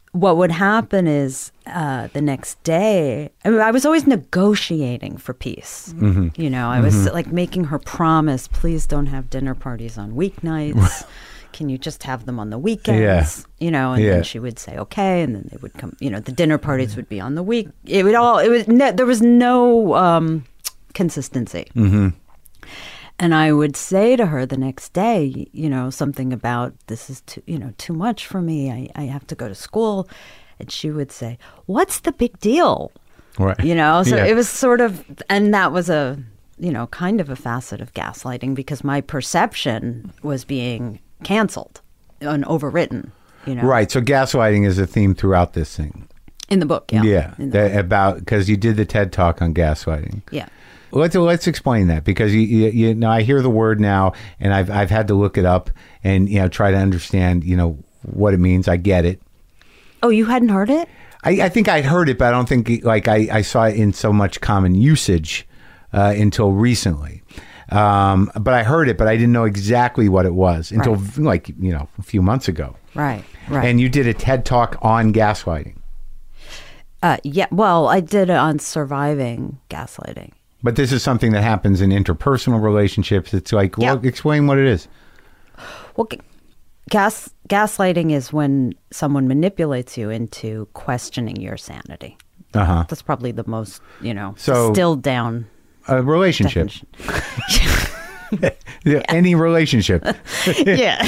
S5: what would happen is uh, the next day, I mean, I was always negotiating for peace.
S3: Mm-hmm.
S5: You know, I was mm-hmm. like making her promise, please don't have dinner parties on weeknights. Can you just have them on the weekends? Yeah. You know, and
S3: yeah.
S5: then she would say, okay. And then they would come, you know, the dinner parties would be on the week. It would all, it was, no, there was no um, consistency.
S3: Mm-hmm.
S5: And I would say to her the next day, you know, something about this is too, you know, too much for me. I, I have to go to school. And she would say, what's the big deal?
S3: Right.
S5: You know, so
S3: yeah.
S5: it was sort of, and that was a, you know, kind of a facet of gaslighting because my perception was being canceled and overwritten, you know.
S3: Right. So gaslighting is a theme throughout this thing.
S5: In the book, yeah.
S3: Yeah.
S5: The
S3: that,
S5: book.
S3: About, because you did the TED Talk on gaslighting.
S5: Yeah.
S3: Let's let's explain that because you, you, you know I hear the word now and I've I've had to look it up and you know try to understand you know what it means. I get it.
S5: Oh, you hadn't heard it?
S3: I, I think I'd heard it, but I don't think like I, I saw it in so much common usage uh, until recently. Um, but I heard it, but I didn't know exactly what it was until
S5: Right.
S3: like you know a few months ago.
S5: Right. Right.
S3: And you did a TED Talk on gaslighting.
S5: Uh, yeah. Well, I did it on surviving gaslighting.
S3: But this is something that happens in interpersonal relationships. It's like,
S5: Yeah.
S3: well, explain what it is.
S5: Well, g- gas gaslighting is when someone manipulates you into questioning your sanity.
S3: Uh huh.
S5: That's probably the most, you know,
S3: So-
S5: distilled down
S3: A relationship.
S5: definition.
S3: Yeah. Any relationship.
S5: yeah.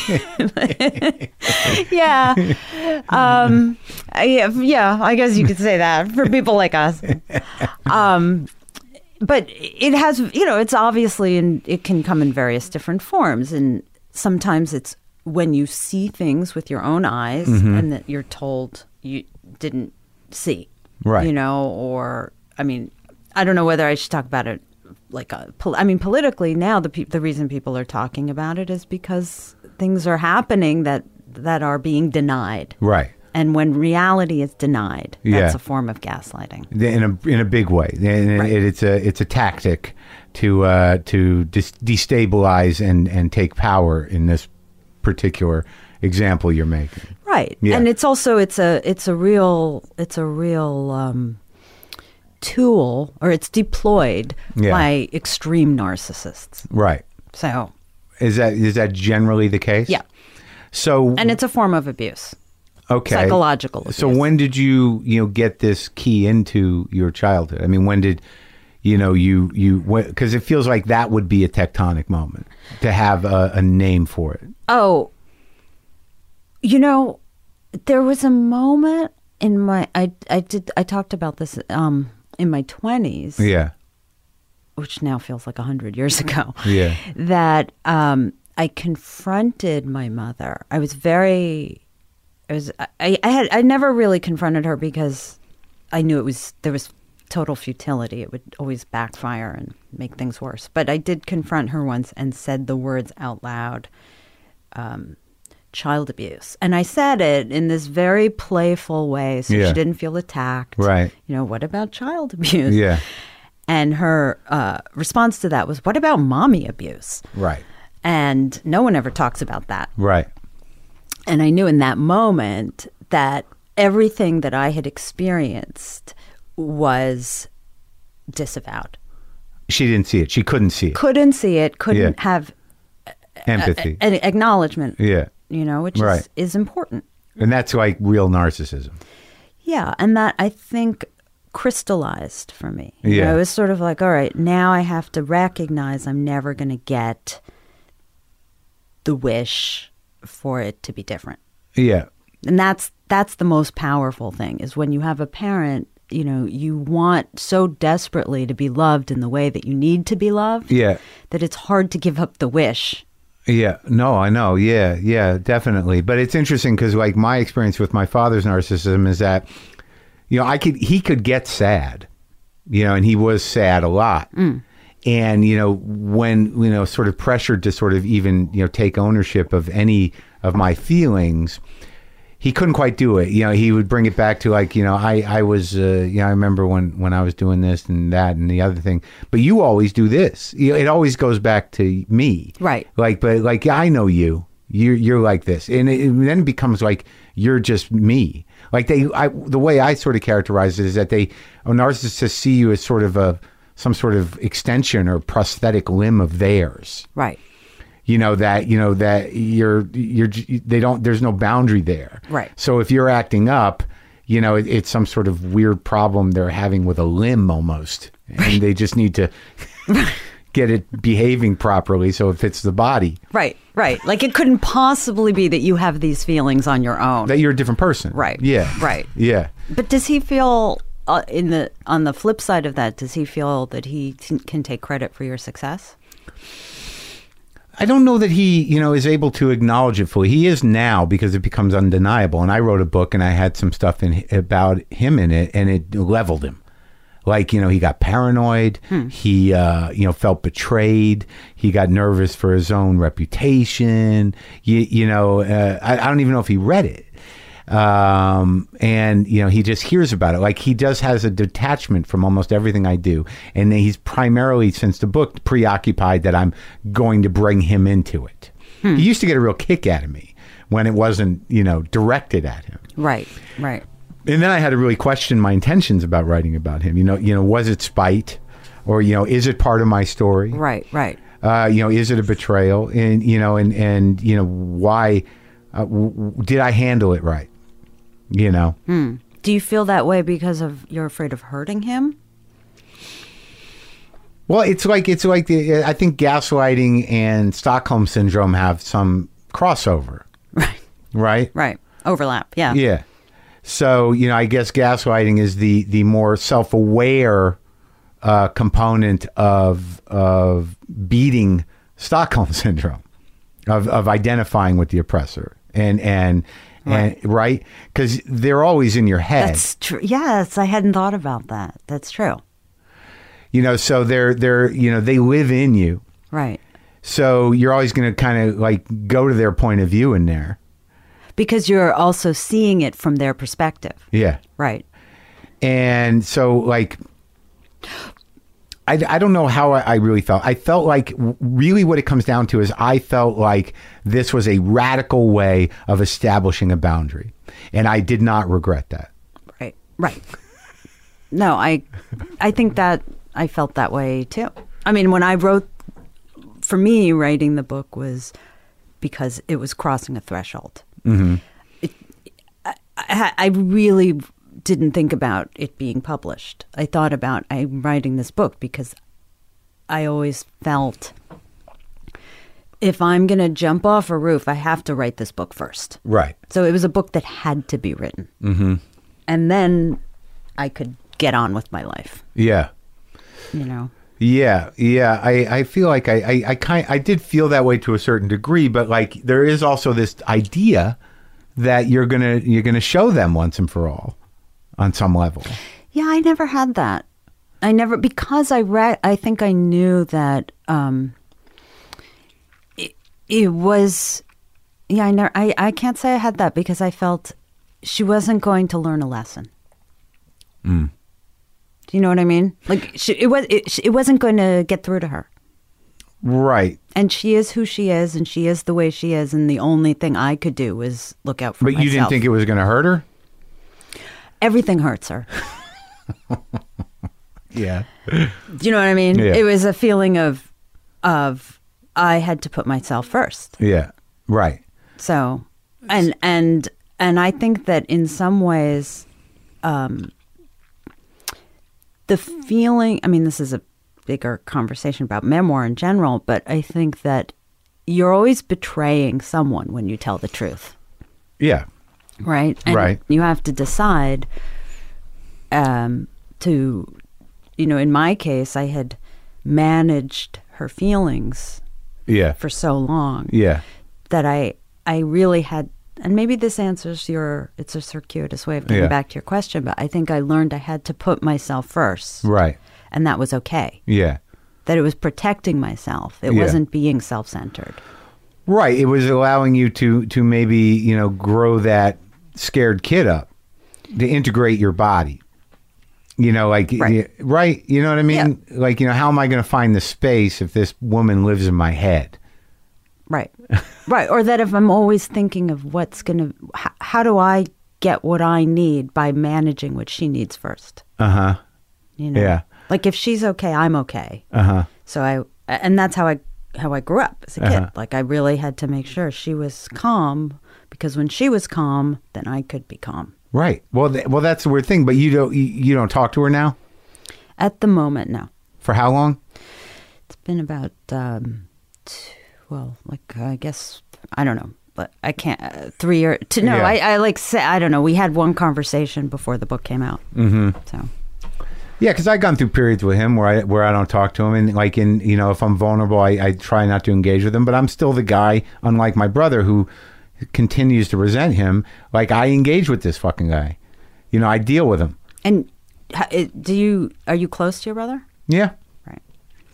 S5: yeah. Um, yeah. Yeah. I guess you could say that for people like us. Um, but it has, you know, it's obviously, and it can come in various different forms. And sometimes it's when you see things with your own eyes
S3: Mm-hmm.
S5: and that you're told you didn't see.
S3: Right.
S5: You know, or, I mean, I don't know whether I should talk about it like, a, pol- I mean, politically now, the pe- the reason people are talking about it is because things are happening that, that are being denied.
S3: Right.
S5: And when reality is denied, that's
S3: Yeah.
S5: a form of gaslighting.
S3: In a in a big way. And
S5: Right.
S3: it, it's a it's a tactic to uh, to dis- destabilize and, and take power in this particular example you're making.
S5: Right.
S3: Yeah.
S5: And it's also it's a it's a real it's a real um, tool, or it's deployed
S3: Yeah.
S5: by extreme narcissists.
S3: Right.
S5: So,
S3: Is that is that generally the case?
S5: yeah.
S3: So
S5: And it's a form of abuse.
S3: okay.
S5: Psychological abuse.
S3: So when did you you know get this key into your childhood? I mean, when did you know you you because it feels like that would be a tectonic moment to have a, a name for it.
S5: Oh, you know, there was a moment in my I I did I talked about this um in my twenties,
S3: Yeah.
S5: which now feels like a hundred years ago.
S3: Yeah.
S5: That um I confronted my mother. I was very I was I, I had I never really confronted her because I knew it was there was total futility. It would always backfire and make things worse. But I did confront her once and said the words out loud. Um child abuse. And I said it in this very playful way so
S3: Yeah.
S5: she didn't feel attacked.
S3: Right.
S5: You know, what about child abuse?
S3: Yeah.
S5: And her uh, response to that was, what about mommy abuse?
S3: Right.
S5: And no one ever talks about that.
S3: Right.
S5: And I knew in that moment that everything that I had experienced was disavowed.
S3: She didn't see it. She couldn't see it.
S5: Couldn't see it, couldn't
S3: Yeah.
S5: have
S3: Empathy.
S5: an acknowledgement,
S3: yeah.
S5: you know, which
S3: Right.
S5: is, is important.
S3: And that's like real narcissism.
S5: Yeah, and that I think crystallized for me. You
S3: Yeah.
S5: know, it was sort of like, all right, now I have to recognize I'm never going to get the wish for it to be different.
S3: Yeah.
S5: And that's that's the most powerful thing is when you have a parent, you know, you want so desperately to be loved in the way that you need to be loved
S3: Yeah.
S5: that it's hard to give up the wish.
S3: Yeah, no, I know. Yeah, yeah, definitely. But it's interesting because, like, my experience with my father's narcissism is that, you know, I could he could get sad, you know, and he was sad a lot.
S5: Mm.
S3: And you know, when you know, sort of pressured to sort of even you know take ownership of any of my feelings, he couldn't quite do it. You know, he would bring it back to like, you know, I, I was, uh, you know, I remember when, when I was doing this and that and the other thing, but you always do this. You know, it always goes back to me.
S5: Right.
S3: Like, but like, I know you, You're you're like this, and it, it then becomes like you're just me. Like they, I, the way I sort of characterize it is that they, a narcissist see you as sort of a some sort of extension or prosthetic limb of theirs.
S5: Right.
S3: You know that you know that you're you're they don't. There's no boundary there.
S5: Right.
S3: So if you're acting up, you know it, it's some sort of weird problem they're having with a limb almost, and they just need to. Get it behaving properly so it fits the body.
S5: Right, right. Like it couldn't possibly be that you have these feelings on your own.
S3: That you're a different person.
S5: Right.
S3: Yeah.
S5: Right.
S3: Yeah.
S5: But does he feel, uh, in the on the flip side of that, does he feel that he t- can take credit for your success?
S3: I don't know that he, you know, is able to acknowledge it fully. He is now because it becomes undeniable. And I wrote a book and I had some stuff in about him in it, and it leveled him. Like, you know, he got paranoid. Hmm. He, uh, you know, felt betrayed. He got nervous for his own reputation. You, you know, uh, I, I don't even know if he read it. Um, and, you know, he just hears about it. Like, he just has a detachment from almost everything I do. And he's primarily, since the book, preoccupied that I'm going to bring him into it. Hmm. He used to get a real kick out of me when it wasn't, you know, directed at him.
S5: Right, right.
S3: And then I had to really question my intentions about writing about him. You know, you know, was it spite, or you know, is it part of my story?
S5: Right, right.
S3: Uh, you know, is it a betrayal? And you know, and and you know, why uh, w- w- did I handle it right? You know.
S5: Hmm. Do you feel that way because of you're afraid of hurting him?
S3: Well, it's like it's like the, I think gaslighting and Stockholm syndrome have some crossover.
S5: Right.
S3: Right.
S5: Right. Overlap. Yeah.
S3: Yeah. So, you know, I guess gaslighting is the, the more self-aware uh, component of of beating Stockholm syndrome, of, of identifying with the oppressor. And, and, right. and right? Because they're always in your head.
S5: That's true. Yes, I hadn't thought about that. That's true.
S3: You know, so they're, they're, you know, they live in you.
S5: Right.
S3: So you're always going to kind of like go to their point of view in there.
S5: Because you're also seeing it from their perspective.
S3: Yeah.
S5: Right.
S3: And so, like, I, I don't know how I, I really felt. I felt like really what it comes down to is I felt like this was a radical way of establishing a boundary. And I did not regret that.
S5: Right. Right. No, I, I think that I felt that way, too. I mean, when I wrote, for me, writing the book was because it was crossing a threshold. Mm-hmm. It, I, I really didn't think about it being published. I thought about I'm writing this book because I always felt if I'm going to jump off a roof, I have to write this book first.
S3: Right.
S5: So it was a book that had to be written.
S3: Mm-hmm.
S5: And then I could get on with my life.
S3: Yeah.
S5: You know?
S3: Yeah, yeah. I, I feel like I, I, I kind I did feel that way to a certain degree, but like there is also this idea that you're gonna you're gonna show them once and for all on some level.
S5: Yeah, I never had that. I never because I read. I think I knew that um, it it was. Yeah, I never. I, I can't say I had that because I felt she wasn't going to learn a lesson.
S3: Mm.
S5: Do you know what I mean? Like she, it was, it, it wasn't going to get through to her.
S3: Right.
S5: And she is who she is, and she is the way she is, and the only thing I could do was look out for
S3: but
S5: myself.
S3: But you didn't think it was going to hurt her?
S5: Everything hurts her.
S3: Yeah.
S5: Do you know what I mean?
S3: Yeah.
S5: It was a feeling of, of I had to put myself first.
S3: Yeah. Right.
S5: So, and and and I think that in some ways, um, the feeling, I mean, this is a bigger conversation about memoir in general, but I think that you're always betraying someone when you tell the truth.
S3: Yeah.
S5: Right? And
S3: right.
S5: You have to decide um, to, you know, in my case, I had managed her feelings
S3: yeah.
S5: for so long
S3: yeah.
S5: that I, I really had, and maybe this answers your, it's a circuitous way of getting
S3: yeah.
S5: back to your question, but I think I learned I had to put myself first.
S3: Right.
S5: And that was okay.
S3: Yeah.
S5: That it was protecting myself. It
S3: yeah.
S5: wasn't being self-centered.
S3: Right. It was allowing you to, to maybe, you know, grow that scared kid up, to integrate your body. You know, like,
S5: right.
S3: You, right? You know what I mean?
S5: Yeah.
S3: Like, you know, how am I going to find the space if this woman lives in my head?
S5: Right. Right. Or that if I'm always thinking of what's going to, how, how do I get what I need by managing what she needs first?
S3: Uh-huh.
S5: You know?
S3: Yeah.
S5: Like if she's okay, I'm okay.
S3: Uh-huh.
S5: So I, and that's how I, how I grew up as a kid.
S3: Uh-huh.
S5: Like I really had to make sure she was calm, because when she was calm, then I could be calm.
S3: Right. Well, th- well, that's the weird thing. But you don't, you, you don't talk to her now?
S5: At the moment, no.
S3: For how long?
S5: It's been about, um, t- well, like I guess I don't know, but I can't. Uh, three years. To no,
S3: Yeah.
S5: I, I like say I don't know. We had one conversation before the book came out.
S3: Mm-hmm.
S5: So.
S3: Yeah, because I've gone through periods with him where I where I don't talk to him, and like in you know if I'm vulnerable, I, I try not to engage with him. But I'm still the guy, unlike my brother, who continues to resent him. Like I engage with this fucking guy. You know, I deal with him.
S5: And ha- it- do you are you close to your brother?
S3: Yeah.
S5: Right.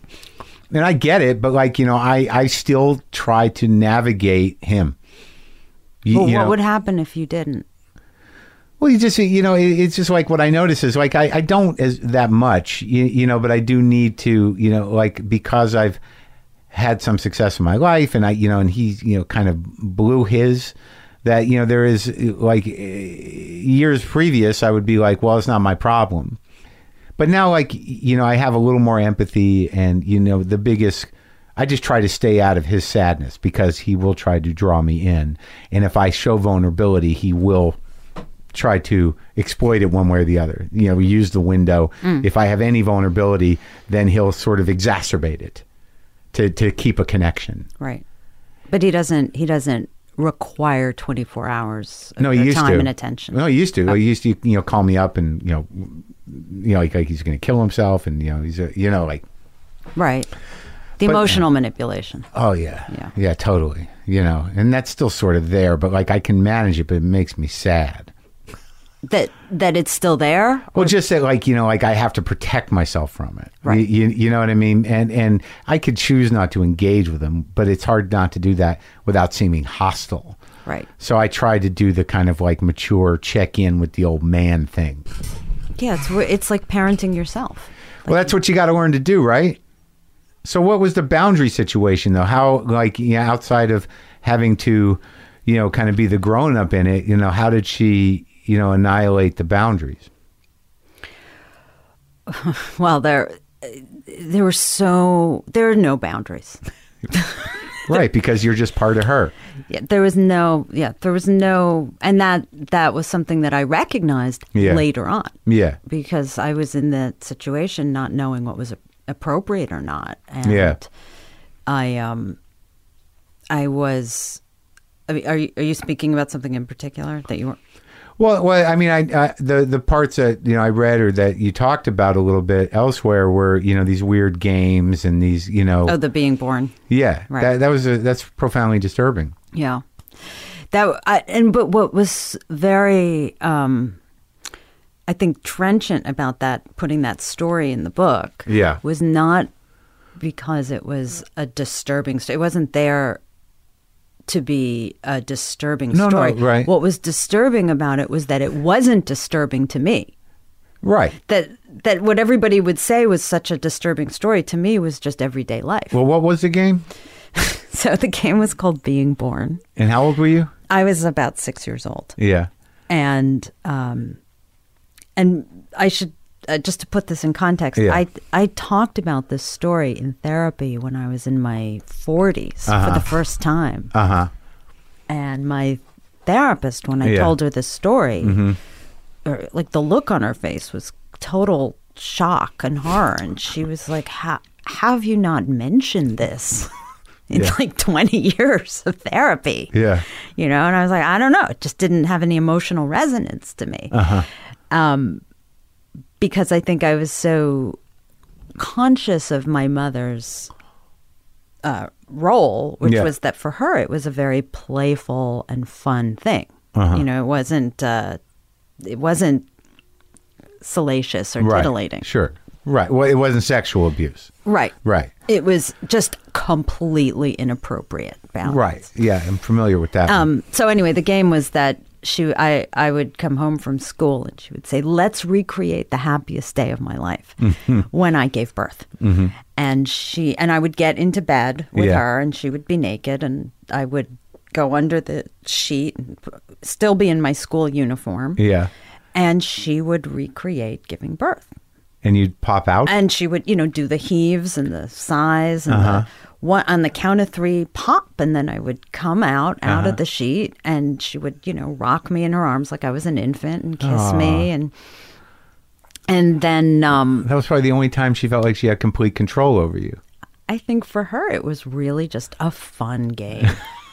S3: And I get it, but like, you know, I, I still try to navigate him. You,
S5: Well,
S3: you
S5: what
S3: know?
S5: would happen if you didn't?
S3: Well, you just, you know, it, it's just like what I notice is like, I, I don't as that much, you, you know, but I do need to, you know, like, because I've had some success in my life and I, you know, and he's, you know, kind of blew his, that, you know, there is like years previous, I would be like, well, it's not my problem. But now, like, you know, I have a little more empathy and, you know, the biggest, I just try to stay out of his sadness because he will try to draw me in. And if I show vulnerability, he will try to exploit it one way or the other. You know, we use the window. Mm. If I have any vulnerability, then he'll sort of exacerbate it to, to keep a connection.
S5: Right. But he doesn't, he doesn't require twenty-four hours of
S3: no, he
S5: your
S3: used
S5: time
S3: to.
S5: and attention.
S3: No, he used to.
S5: Oh.
S3: He used to, you know, call me up and, you know, you know, like, like he's going to kill himself and, you know, he's, a, you know, like.
S5: Right. The
S3: But-
S5: emotional manipulation.
S3: Oh, yeah.
S5: Yeah.
S3: Yeah, totally. You know, and that's still sort of there, but like I can manage it, but it makes me sad.
S5: That that it's still there?
S3: Well, just that, like, you know, like I have to protect myself from it.
S5: Right.
S3: You, you, you know what I mean? And and I could choose not to engage with them, but it's hard not to do that without seeming hostile.
S5: Right.
S3: So I try to do the kind of like mature check in with the old man thing.
S5: Yeah, it's it's like parenting yourself.
S3: Well, that's what you got to learn to do, right? So what was the boundary situation, though? How, like, you know, outside of having to, you know, kind of be the grown up in it, you know, how did she, you know, annihilate the boundaries?
S5: Well, there there were so there are no boundaries.
S3: Right, because you're just part of her.
S5: Yeah, there was no yeah, there was no and that that was something that I recognized
S3: Yeah.
S5: later on.
S3: Yeah.
S5: Because I was in that situation not knowing what was appropriate or not. And
S3: Yeah.
S5: I um I was I mean, are you are you speaking about something in particular that you were
S3: Well, well, I mean, I, I the the parts that you know I read or that you talked about a little bit elsewhere were, you know, these weird games and these, you know,
S5: Oh, the being born.
S3: yeah,
S5: Right.
S3: that that was a, that's profoundly disturbing.
S5: Yeah. That I, and but what was very um I think trenchant about that, putting that story in the book,
S3: Yeah.
S5: was not because it was a disturbing story. It wasn't there to be a disturbing
S3: No, no,
S5: story.
S3: right.
S5: What was disturbing about it was that it wasn't disturbing to me.
S3: Right.
S5: That that what everybody would say was such a disturbing story to me was just everyday life.
S3: Well, what was the game?
S5: So the game was called Being Born.
S3: And how old were you?
S5: I was about six years old.
S3: Yeah.
S5: And um, and I should uh, just to put this in context.
S3: Yeah.
S5: I I talked about this story in therapy when I was in my forties
S3: Uh-huh.
S5: for the first time,
S3: Uh huh.
S5: and my therapist, when I
S3: Yeah.
S5: told her this story,
S3: Mm-hmm.
S5: or, like the look on her face was total shock and horror, and she was like, "How how have you not mentioned this?" In
S3: Yeah.
S5: like twenty years of therapy.
S3: Yeah.
S5: You know, and I was like, I don't know. It just didn't have any emotional resonance to me.
S3: Uh-huh.
S5: Um, because I think I was so conscious of my mother's uh, role, which
S3: Yeah.
S5: was that for her, it was a very playful and fun thing.
S3: Uh-huh.
S5: You know, it wasn't, uh, it wasn't salacious or
S3: Right.
S5: titillating.
S3: Sure. Right. Well, it wasn't sexual abuse.
S5: Right.
S3: Right.
S5: It was just completely inappropriate balance.
S3: Right. Yeah. I'm familiar with that.
S5: Um, so anyway, the game was that she, I, I would come home from school and she would say, let's recreate the happiest day of my life
S3: Mm-hmm.
S5: when I gave birth. Mm-hmm. And she, and I would get into bed with
S3: Yeah.
S5: her and she would be naked and I would go under the sheet and still be in my school uniform.
S3: Yeah.
S5: And she would recreate giving birth.
S3: And you'd pop out?
S5: And she would, you know, do the heaves and the sighs and
S3: Uh-huh.
S5: the one on the count of three, pop, and then I would come out out
S3: Uh-huh.
S5: of the sheet, and she would, you know, rock me in her arms like I was an infant and kiss me, and and then um,
S3: That was probably the only time she felt like she had complete control over you.
S5: I think for her it was really just a fun game,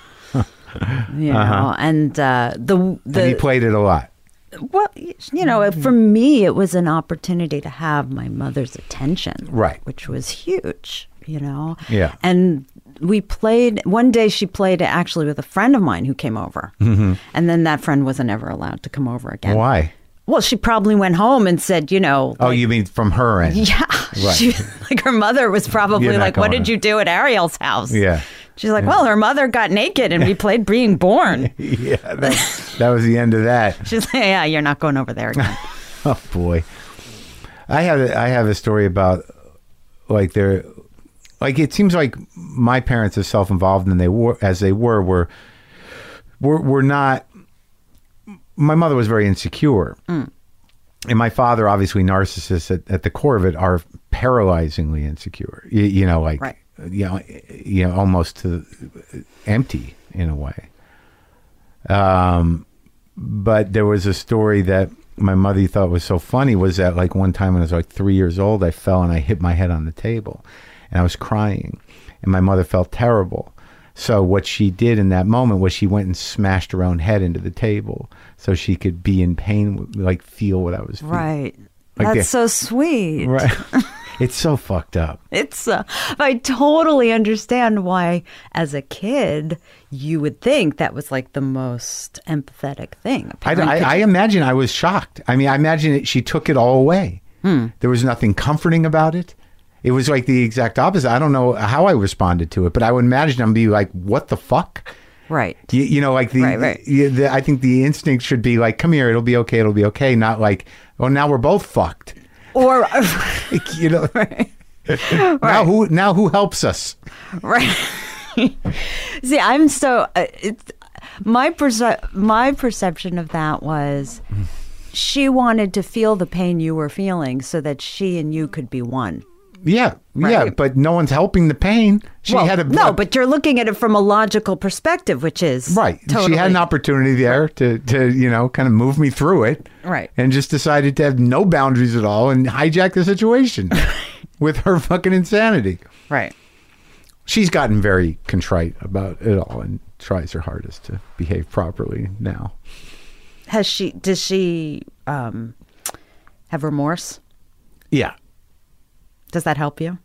S5: you know,
S3: Uh-huh.
S5: and uh, the the
S3: And you played it a lot.
S5: well, you know, for me, it was an opportunity to have my mother's attention,
S3: Right.
S5: which was huge, you know.
S3: Yeah.
S5: And we played. One day, she played actually with a friend of mine who came over, mm-hmm. and then that friend wasn't ever allowed to come over again.
S3: Why?
S5: Well, she probably went home and said, you know.
S3: Oh,
S5: like,
S3: you mean from her end?
S5: yeah.
S3: Right.
S5: She, like her mother was probably
S3: You're not
S5: like, "What
S3: going
S5: did
S3: to-
S5: you do at Ariel's house?"
S3: Yeah.
S5: She's like, "Well, her mother got naked and we played Being Born."
S3: Yeah, that, that was the end of that.
S5: She's like, "Yeah, you're not going over there again."
S3: Oh boy, I have a, I have a story about like they're like it seems like my parents, as self-involved and they were as they were, were were were not. My mother was very insecure,
S5: Mm.
S3: and my father, obviously narcissist at, at the core of it, are paralyzingly insecure. You, you know, like
S5: Right.
S3: you know, you know, almost to empty in a way. Um, but there was a story that my mother thought was so funny was that like one time when I was like three years old, I fell and I hit my head on the table and I was crying and my mother felt terrible. So what she did in that moment was she went and smashed her own head into the table so she could be in pain, like feel what I was feeling.
S5: Right.
S3: Like
S5: That's
S3: the-
S5: so sweet.
S3: Right. It's so fucked up.
S5: It's, uh, I totally understand why, as a kid, you would think that was like the most empathetic thing. A
S3: I,
S5: parent
S3: I,
S5: could-
S3: I imagine I was shocked. I mean, I imagine it, she took it all away.
S5: Hmm.
S3: There was nothing comforting about it. It was like the exact opposite. I don't know how I responded to it, but I would imagine I'm be like, what the fuck?
S5: right.
S3: You, you know, like the,
S5: Right, right.
S3: the, the, I think the instinct should be like, come here, it'll be okay, it'll be okay. Not like, oh, now we're both fucked.
S5: Or,
S3: You know, now who, now who helps us?
S5: right. See, I'm so, uh, it's, my, perce- my perception of that was she wanted to feel the pain you were feeling so that she and you could be one.
S3: Yeah, yeah,
S5: Right.
S3: but no one's helping the pain. She
S5: Well,
S3: had a
S5: no, but you're looking at it from a logical perspective, which is
S3: right.
S5: Totally,
S3: She had an opportunity there to, to, you know, kind of move me through it.
S5: Right.
S3: And just decided to have no boundaries at all and hijack the situation with her fucking insanity.
S5: right.
S3: She's gotten very contrite about it all and tries her hardest to behave properly now.
S5: Has she? Does she um, have remorse?
S3: Yeah.
S5: Does that help you?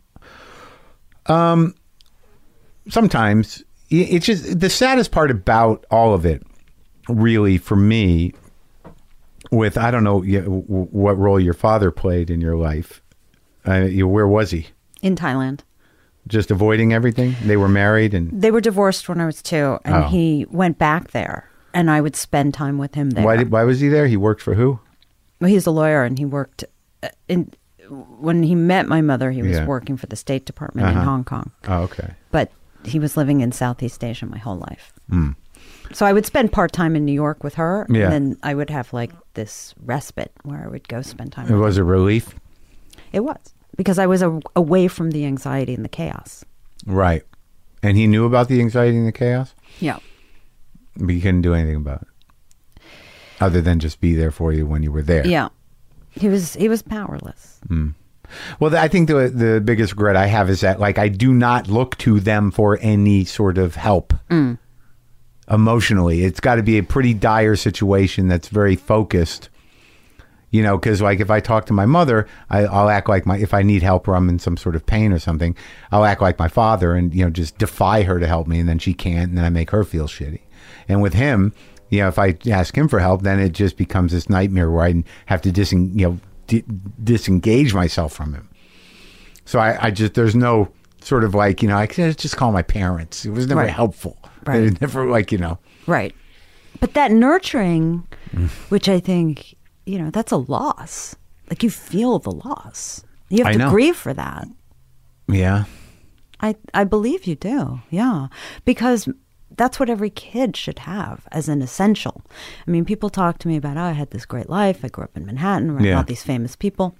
S3: Sometimes it's just the saddest part about all of it, really, for me, with, I don't know yeah, w- what role your father played in your life. Uh, you, where was he?
S5: In Thailand.
S3: Just avoiding everything? They were married and
S5: They were divorced when I was two, and
S3: Oh.
S5: he went back there, and I would spend time with him there.
S3: why did, why was he there? He worked for who?
S5: Well, he's a lawyer, and he worked uh, in. When he met my mother, he was
S3: Yeah.
S5: working for the State Department in
S3: Uh-huh.
S5: Hong Kong,
S3: Oh, okay.
S5: but he was living in Southeast Asia my whole life.
S3: Mm.
S5: So I would spend part time in New York with her,
S3: Yeah.
S5: and then I would have like this respite where I would go spend time.
S3: It
S5: with
S3: was a relief.
S5: It was because I was a, away from the anxiety and the chaos.
S3: Right. And he knew about the anxiety and the chaos?
S5: Yeah.
S3: But you couldn't do anything about it. Other than just be there for you when you were there.
S5: Yeah. He was he was powerless.
S3: Well, I think the the biggest regret I have is that, like, I do not look to them for any sort of help emotionally. It's got to be a pretty dire situation that's very focused, you know, because, like, if I talk to my mother, I, I'll act like my, if I need help or I'm in some sort of pain or something, I'll act like my father and, you know, just defy her to help me, and then she can't, and then I make her feel shitty. And with him, you know, if I ask him for help, then it just becomes this nightmare where I have to dis, you know, di- disengage myself from him. So I, I just, there's no sort of like, you know, I could just call my parents. It was never
S5: Right.
S3: helpful.
S5: Right.
S3: It was never like, you know,
S5: Right. But that nurturing, which I think, you know, that's a loss. Like you feel the loss. You have
S3: I
S5: to
S3: know.
S5: grieve for that.
S3: Yeah.
S5: I, I believe you do. Yeah. Because that's what every kid should have as an essential. I mean, people talk to me about, oh, I had this great life. I grew up in Manhattan around
S3: Yeah.
S5: all these famous people.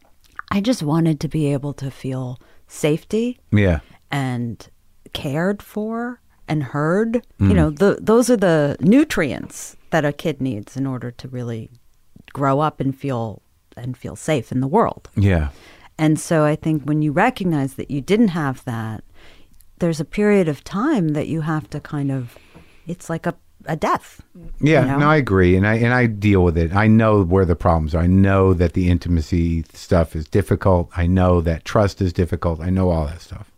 S5: I just wanted to be able to feel safety
S3: Yeah.
S5: and cared for and heard.
S3: Mm.
S5: You know, the, those are the nutrients that a kid needs in order to really grow up and feel and feel safe in the world.
S3: Yeah.
S5: And so I think when you recognize that you didn't have that, there's a period of time that you have to kind of, it's like a, a death.
S3: Yeah,
S5: you know?
S3: no, I agree, and I and I deal with it. I know where the problems are. I know that the intimacy stuff is difficult. I know that trust is difficult. I know all that stuff.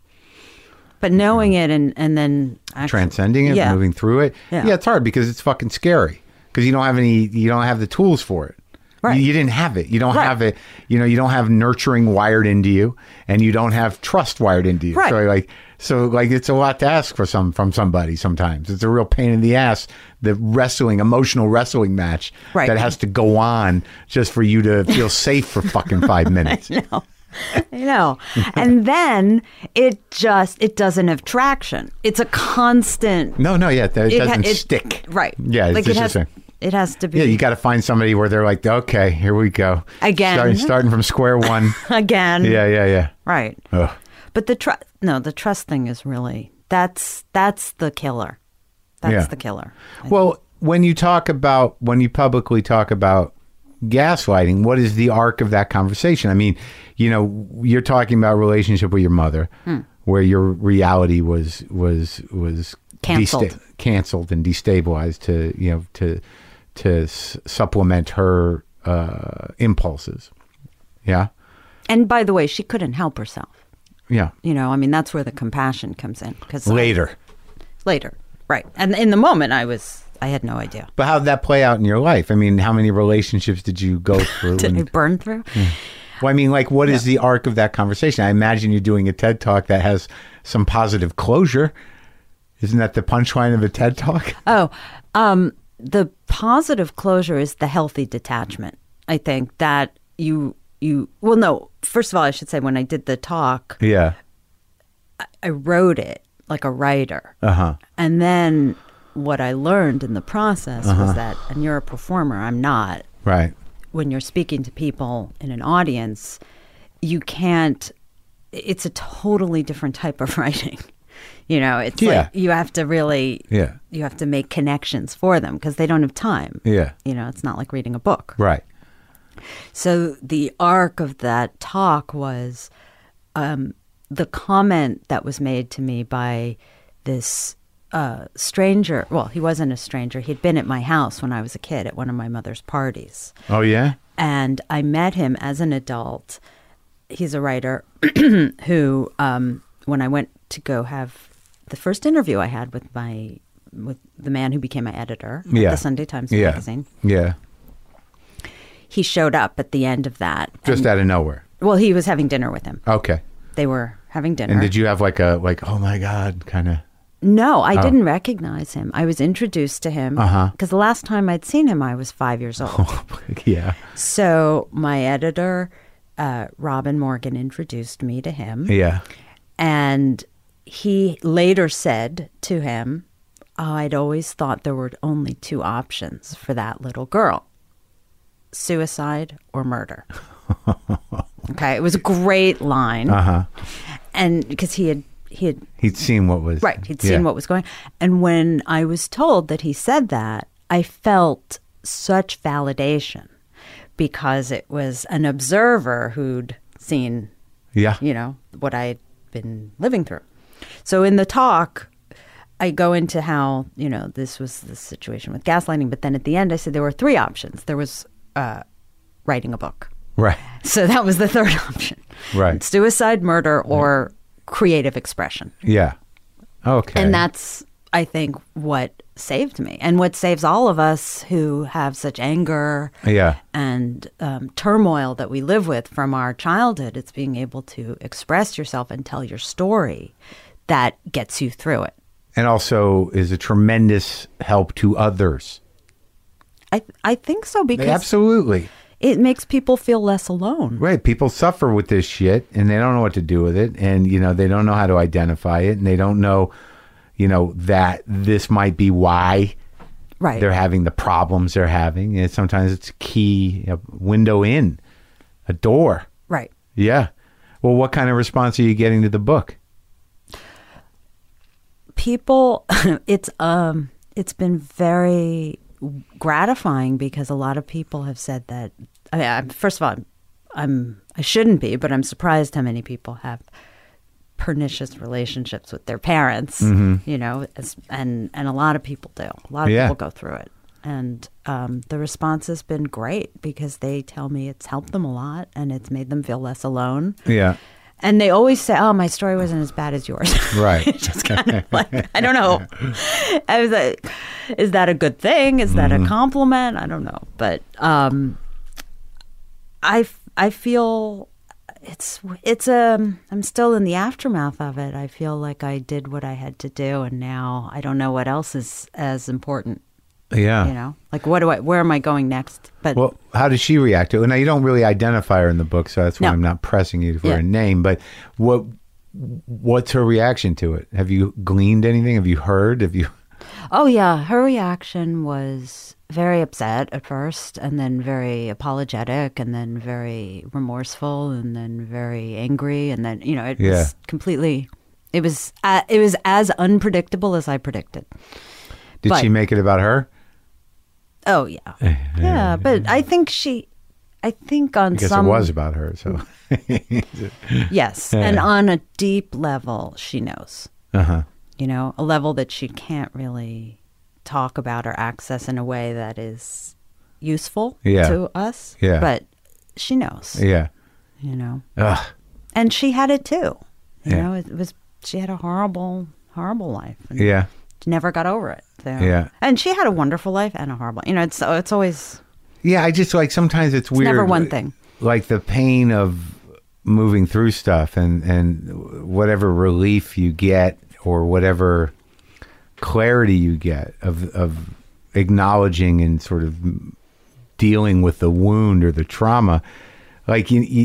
S5: But knowing it and, and then actually,
S3: Transcending it,
S5: yeah.
S3: moving through it.
S5: Yeah.
S3: Yeah. It's hard because it's fucking scary because you don't have any. You don't have the tools for it.
S5: Right.
S3: You, you didn't have it. You don't
S5: Right.
S3: have it. You know, you don't have nurturing wired into you, and you don't have trust wired into you.
S5: Right.
S3: So like, so like, it's a lot to ask for some from somebody. Sometimes it's a real pain in the ass. The wrestling, emotional wrestling match
S5: Right.
S3: that has to go on just for you to feel safe for fucking five minutes.
S5: No. I know. And then it just, it doesn't have traction. It's a constant.
S3: No, no, yeah, it, it
S5: ha-
S3: doesn't
S5: it-
S3: stick.
S5: Right.
S3: Yeah, it's
S5: Like
S3: just
S5: it has,
S3: a-
S5: it has to be.
S3: Yeah, you got to find somebody where they're like, okay, here we go.
S5: Again.
S3: Starting, starting from square one.
S5: Again.
S3: Yeah, yeah, yeah.
S5: Right.
S3: Ugh.
S5: But the trust, no, the trust thing is really, that's, that's the killer. That's
S3: Yeah.
S5: the killer.
S3: Well, when you talk about, when you publicly talk about gaslighting, what is the arc of that conversation? I mean, you know, you're talking about relationship with your mother,
S5: Hmm.
S3: where your reality was was was
S5: Canceled.
S3: desta- canceled and destabilized to you know to to s- supplement her uh, impulses. Yeah,
S5: And by the way, she couldn't help herself.
S3: yeah.
S5: You know, I mean, that's where the compassion comes in. Cause
S3: Later,
S5: later. Right. And in the moment, I was, I had no idea.
S3: but how did that play out in your life? I mean, how many relationships did you go through?
S5: Did I
S3: and-
S5: burn through?
S3: Well, I mean, like, what is the arc of that conversation? I imagine you're doing a TED Talk that has some positive closure. Isn't that the punchline of a TED Talk?
S5: Oh, um, the positive closure is the healthy detachment. I think that you, you, well, no, first of all, I should say when I did the talk,
S3: Yeah.
S5: I wrote it like a writer.
S3: Uh huh.
S5: And then what I learned in the process was that, and you're a performer, I'm not.
S3: Right.
S5: When you're speaking to people in an audience, you can't, it's a totally different type of writing. You know, it's
S3: Yeah.
S5: like you have to really,
S3: Yeah.
S5: you have to make connections for them because they don't have time.
S3: Yeah.
S5: You know, it's not like reading a book.
S3: Right.
S5: So the arc of that talk was um, the comment that was made to me by this uh, stranger. Well, he wasn't a stranger. He'd been at my house when I was a kid at one of my mother's parties.
S3: Oh, yeah?
S5: And I met him as an adult. He's a writer who, um, when I went to go have the first interview I had with my with the man who became my editor at
S3: Yeah.
S5: the Sunday Times
S3: Yeah.
S5: magazine,
S3: Yeah.
S5: he showed up at the end of that.
S3: Just
S5: and-
S3: out of nowhere.
S5: Well, he was having dinner with him.
S3: Okay.
S5: They were having dinner.
S3: And did you have like a, like, oh my God, kind of.
S5: No, I
S3: Oh.
S5: didn't recognize him. I was introduced to him because
S3: Uh-huh.
S5: the last time I'd seen him, I was five years old.
S3: Yeah.
S5: So my editor, uh, Robin Morgan, introduced me to him.
S3: Yeah.
S5: And he later said to him, oh, I'd always thought there were only two options for that little girl, suicide or murder. Okay, it was a great line.
S3: Uh huh.
S5: And because he had, he had,
S3: He'd seen what was.
S5: right, he'd seen
S3: yeah.
S5: what was going. And when I was told that he said that, I felt such validation because it was an observer who'd seen,
S3: Yeah.
S5: you know, what I'd been living through. So in the talk, I go into how, you know, this was the situation with gaslighting. But then at the end, I said there were three options. There was uh, writing a book.
S3: Right.
S5: So that was the third option.
S3: Right.
S5: Suicide, murder, or creative expression.
S3: Yeah. Okay.
S5: And that's, I think, what saved me and what saves all of us who have such anger
S3: Yeah.
S5: and um, turmoil that we live with from our childhood. It's being able to express yourself and tell your story that gets you through it.
S3: And also is a tremendous help to others.
S5: I I think so because
S3: Absolutely.
S5: it makes people feel less alone.
S3: Right. People suffer with this shit and they don't know what to do with it. And, you know, they don't know how to identify it. And they don't know, you know, that this might be why
S5: Right.
S3: they're having the problems they're having. And sometimes it's a key, a window in, a door.
S5: Right.
S3: Yeah. Well, what kind of response are you getting to the book?
S5: People, it's um, it's been very gratifying because a lot of people have said that. I mean, I'm, first of all, I'm, I'm I shouldn't be, but I'm surprised how many people have pernicious relationships with their parents.
S3: Mm-hmm.
S5: You know, as, and and a lot of people do. A lot of
S3: Yeah.
S5: people go through it, and um, the response has been great because they tell me it's helped them a lot and it's made them feel less alone.
S3: Yeah.
S5: And they always say, "Oh, my story wasn't as bad as yours."
S3: Right.
S5: It's just kind of like, I don't know. I was like, is that a good thing? Is that
S3: Mm-hmm.
S5: a compliment? I don't know. But um, I, I feel it's it's um I'm still in the aftermath of it. I feel like I did what I had to do, and now I don't know what else is as important.
S3: Yeah.
S5: You know, like what do I? Where am I going next? But
S3: Well, how does she react to it? Now, you don't really identify her in the book, so that's why
S5: No.
S3: I'm not pressing you for
S5: Yeah.
S3: a name. But what what's her reaction to it? Have you gleaned anything? Have you heard? Have you?
S5: oh yeah, her reaction was very upset at first, and then very apologetic, and then very remorseful, and then very angry, and then you know it
S3: Yeah.
S5: was completely. It was uh, it was as unpredictable as I predicted.
S3: Did
S5: But-
S3: she make it about her?
S5: Oh yeah, yeah. But I think she, I think on
S3: I guess
S5: some
S3: it was about her. So.
S5: yes, and on a deep level, she knows.
S3: Uh huh.
S5: You know, a level that she can't really talk about or access in a way that is useful
S3: Yeah.
S5: to us.
S3: Yeah.
S5: But she knows.
S3: Yeah.
S5: You know,
S3: Ugh.
S5: and she had it too. You
S3: Yeah.
S5: know, it was she had a horrible, horrible life. And
S3: Yeah.
S5: she never got over it. So.
S3: Yeah.
S5: And she had a wonderful life and a horrible. You know, it's it's always
S3: Yeah. I just like sometimes it's,
S5: it's
S3: weird.
S5: never one thing.
S3: Like the pain of moving through stuff and and whatever relief you get or whatever clarity you get of of acknowledging and sort of dealing with the wound or the trauma, like you, you,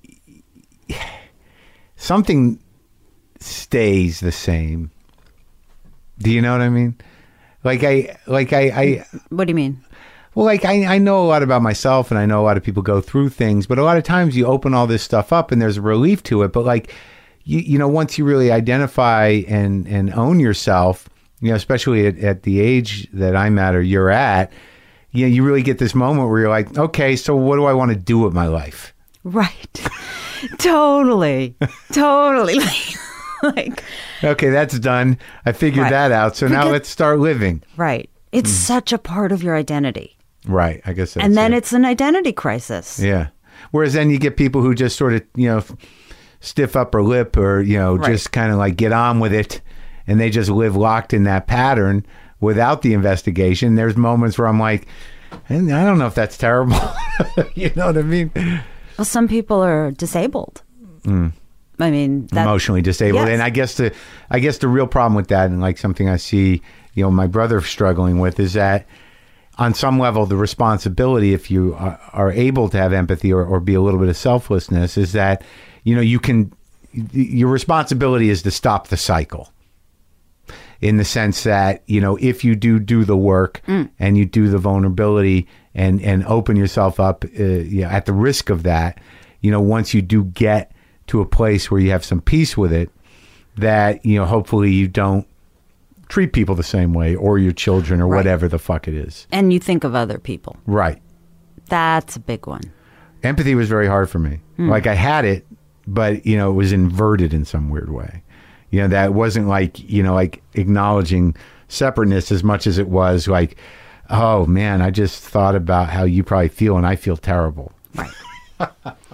S3: something stays the same. Do you know what I mean? Like I, like I, I
S5: What do you mean?
S3: well, like I, I know a lot about myself, and I know a lot of people go through things, but a lot of times you open all this stuff up, and there's a relief to it. But like, you, you know, once you really identify and and own yourself, you know, especially at, at the age that I'm at or you're at, you know, you really get this moment where you're like, okay, so what do I want to do with my life?
S5: Right. totally. Totally. like,
S3: Okay, that's done. I figured
S5: Right.
S3: that out. So now
S5: Because-
S3: let's start living.
S5: right. It's
S3: Mm.
S5: such a part of your identity.
S3: Right. I guess that's
S5: And then
S3: it.
S5: it's an identity crisis.
S3: Yeah. Whereas then you get people who just sort of, you know, stiff upper lip or, you know,
S5: Right.
S3: just kind of like get on with it. And they just live locked in that pattern without the investigation. There's moments where I'm like, "And I don't know if that's terrible." You know what I mean?
S5: Well, some people are disabled. I mean, that,
S3: Emotionally disabled.
S5: Yes.
S3: And I guess the, I guess the real problem with that, and like something I see, you know, my brother struggling with, is that on some level, the responsibility, if you are, are able to have empathy or, or be a little bit of selflessness, is that, you know, you can, your responsibility is to stop the cycle. In the sense that, you know, if you do do the work and you do the vulnerability and, and open yourself up, uh, you know, at the risk of that, you know, once you do get to a place where you have some peace with it, that, you know, hopefully you don't treat people the same way or your children or
S5: Right.
S3: whatever the fuck it is.
S5: and you think of other people.
S3: Right.
S5: That's a big one.
S3: Empathy was very hard for me. Like I had it, but, you know, it was inverted in some weird way. You know, that wasn't like, you know, like acknowledging separateness as much as it was like, oh man, I just thought about how you probably feel and I feel terrible.
S5: Right.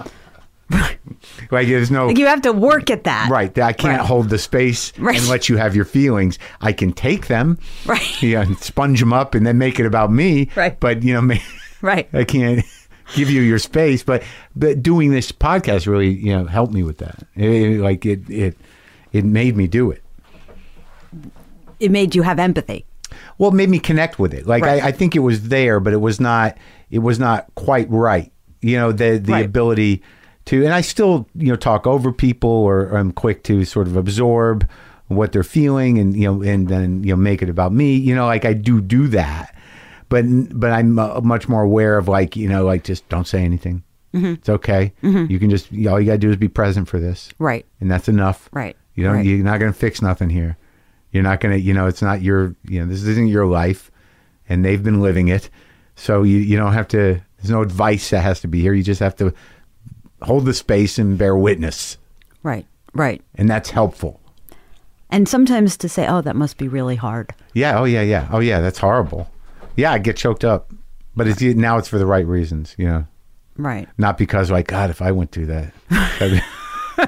S3: Like there's no,
S5: Like you have to work at that.
S3: right. I can't
S5: Right.
S3: hold the space
S5: Right.
S3: and let you have your feelings. I can take them,
S5: Right.
S3: yeah, and sponge them up and then make it about me.
S5: Right.
S3: But, you know, ma-
S5: Right.
S3: I can't give you your space. But, but doing this podcast really, you know, helped me with that. It, it- like it, it, it made me do it.
S5: It made you have empathy.
S3: well, it made me connect with it. Like
S5: Right.
S3: I, I think it was there, but it was not. It was not quite right. You know, the the
S5: Right.
S3: ability to, and I still you know talk over people, or, or I'm quick to sort of absorb what they're feeling, and you know, and then you know make it about me. You know, like I do do that, but but I'm uh, much more aware of like you know like just don't say anything. Mm-hmm. It's okay. Mm-hmm. You can just all you gotta do is be present for this,
S5: Right.
S3: and that's enough.
S5: Right.
S3: You don't.
S5: Right.
S3: You're not gonna fix nothing here. You're not gonna. You know, it's not your. You know, this isn't your life, and they've been living it. So you you don't have to. There's no advice that has to be here. You just have to hold the space and bear witness,
S5: Right. Right.
S3: and that's helpful.
S5: And sometimes to say, oh, that must be really hard.
S3: Yeah. Oh yeah. Yeah. Oh yeah. That's horrible. Yeah, I get choked up, but it's now it's for the right reasons. You know,
S5: Right.
S3: not because like God, if I went through that. that'd be-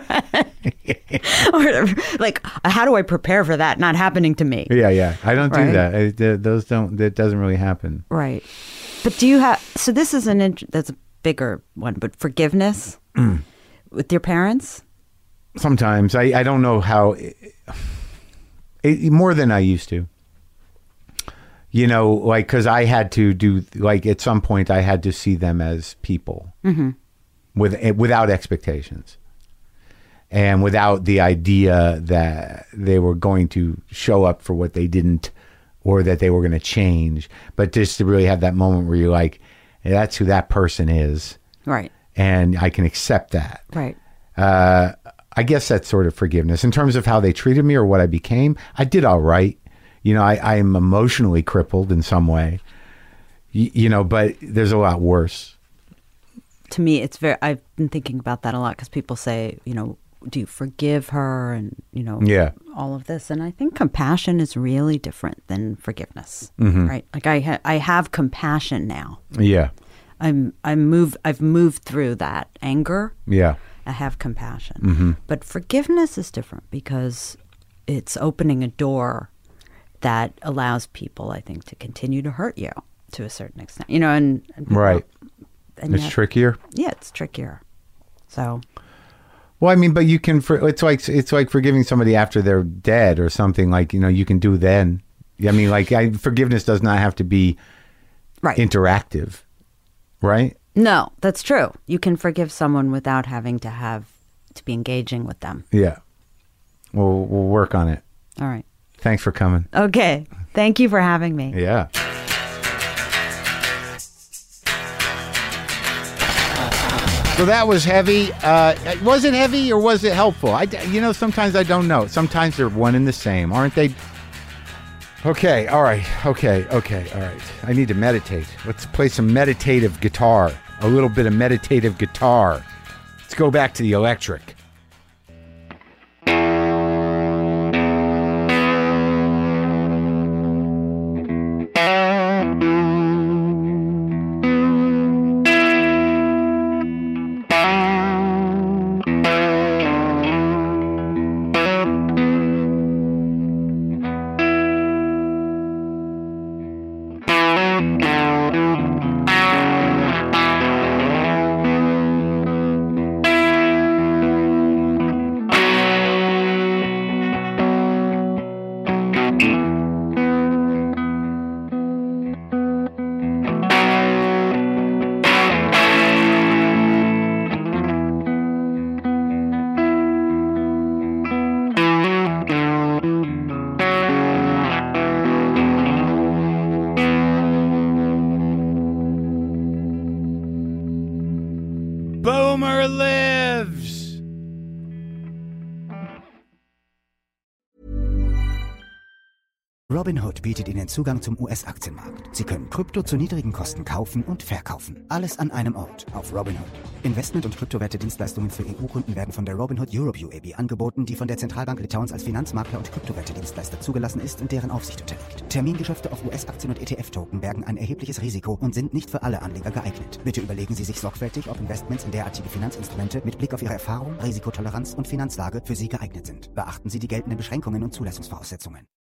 S5: Or like, how do I prepare for that not happening to me?
S3: yeah. Yeah. I don't do
S5: Right.
S3: that. I, th- those don't. That doesn't really happen.
S5: Right. But do you have, so this is an, int- that's a bigger one, but forgiveness with your parents?
S3: Sometimes I, I don't know how it, it, more than I used to, you know, like, cause I had to do like at some point I had to see them as people mm-hmm. with, without expectations and without the idea that they were going to show up for what they didn't, or that they were going to change, but just to really have that moment where you're like, hey, that's who that person is.
S5: Right.
S3: And I can accept that.
S5: Right.
S3: Uh, I guess that's sort of forgiveness. In terms of how they treated me or what I became, I did all right. You know, I, I'm emotionally crippled in some way, y- you know, but there's a lot worse.
S5: To me, it's very, I've been thinking about that a lot because people say, you know, do you forgive her? And, you know,
S3: Yeah.
S5: all of this. And I think compassion is really different than forgiveness,
S3: Mm-hmm.
S5: right? Like I, ha- I have compassion now.
S3: Yeah.
S5: I'm, I move, I've moved through that anger.
S3: Yeah.
S5: I have compassion.
S3: Mm-hmm.
S5: But forgiveness is different because it's opening a door that allows people, I think, to continue to hurt you to a certain extent. You know, and, and
S3: Right.
S5: and
S3: It's
S5: yet-
S3: trickier.
S5: Yeah, it's trickier. So
S3: Well, I mean, but you can, for, it's like, it's like forgiving somebody after they're dead or something, like, you know, you can do then. I mean, like I, forgiveness does not have to be
S5: right.
S3: interactive, right?
S5: No, that's true. You can forgive someone without having to have to be engaging with them.
S3: Yeah. We'll, we'll work on it.
S5: All right.
S3: Thanks for coming.
S5: Okay. Thank you for having me.
S3: Yeah. So that was heavy. Uh, was it heavy or was it helpful? I, you know, sometimes I don't know. Sometimes they're one and the same, aren't they? Okay. All right. Okay. Okay. All right. I need to meditate. Let's play some meditative guitar. A little bit of meditative guitar. Let's go back to the electric. Boomer lives!
S1: Robinhood bietet Ihnen Zugang zum U S-Aktienmarkt. Sie können Krypto zu niedrigen Kosten kaufen und verkaufen. Alles an einem Ort auf Robinhood. Investment- und Kryptowerte-Dienstleistungen für E U-Kunden werden von der Robinhood Europe U A B angeboten, die von der Zentralbank Litauens als Finanzmakler und Kryptowerte-Dienstleister zugelassen ist und deren Aufsicht unterliegt. Termingeschäfte auf U S-Aktien und E T F-Token bergen ein erhebliches Risiko und sind nicht für alle Anleger geeignet. Bitte überlegen Sie sich sorgfältig, ob Investments in derartige Finanzinstrumente mit Blick auf Ihre Erfahrung, Risikotoleranz und Finanzlage für Sie geeignet sind. Beachten Sie die geltenden Beschränkungen und Zulassungsvoraussetzungen.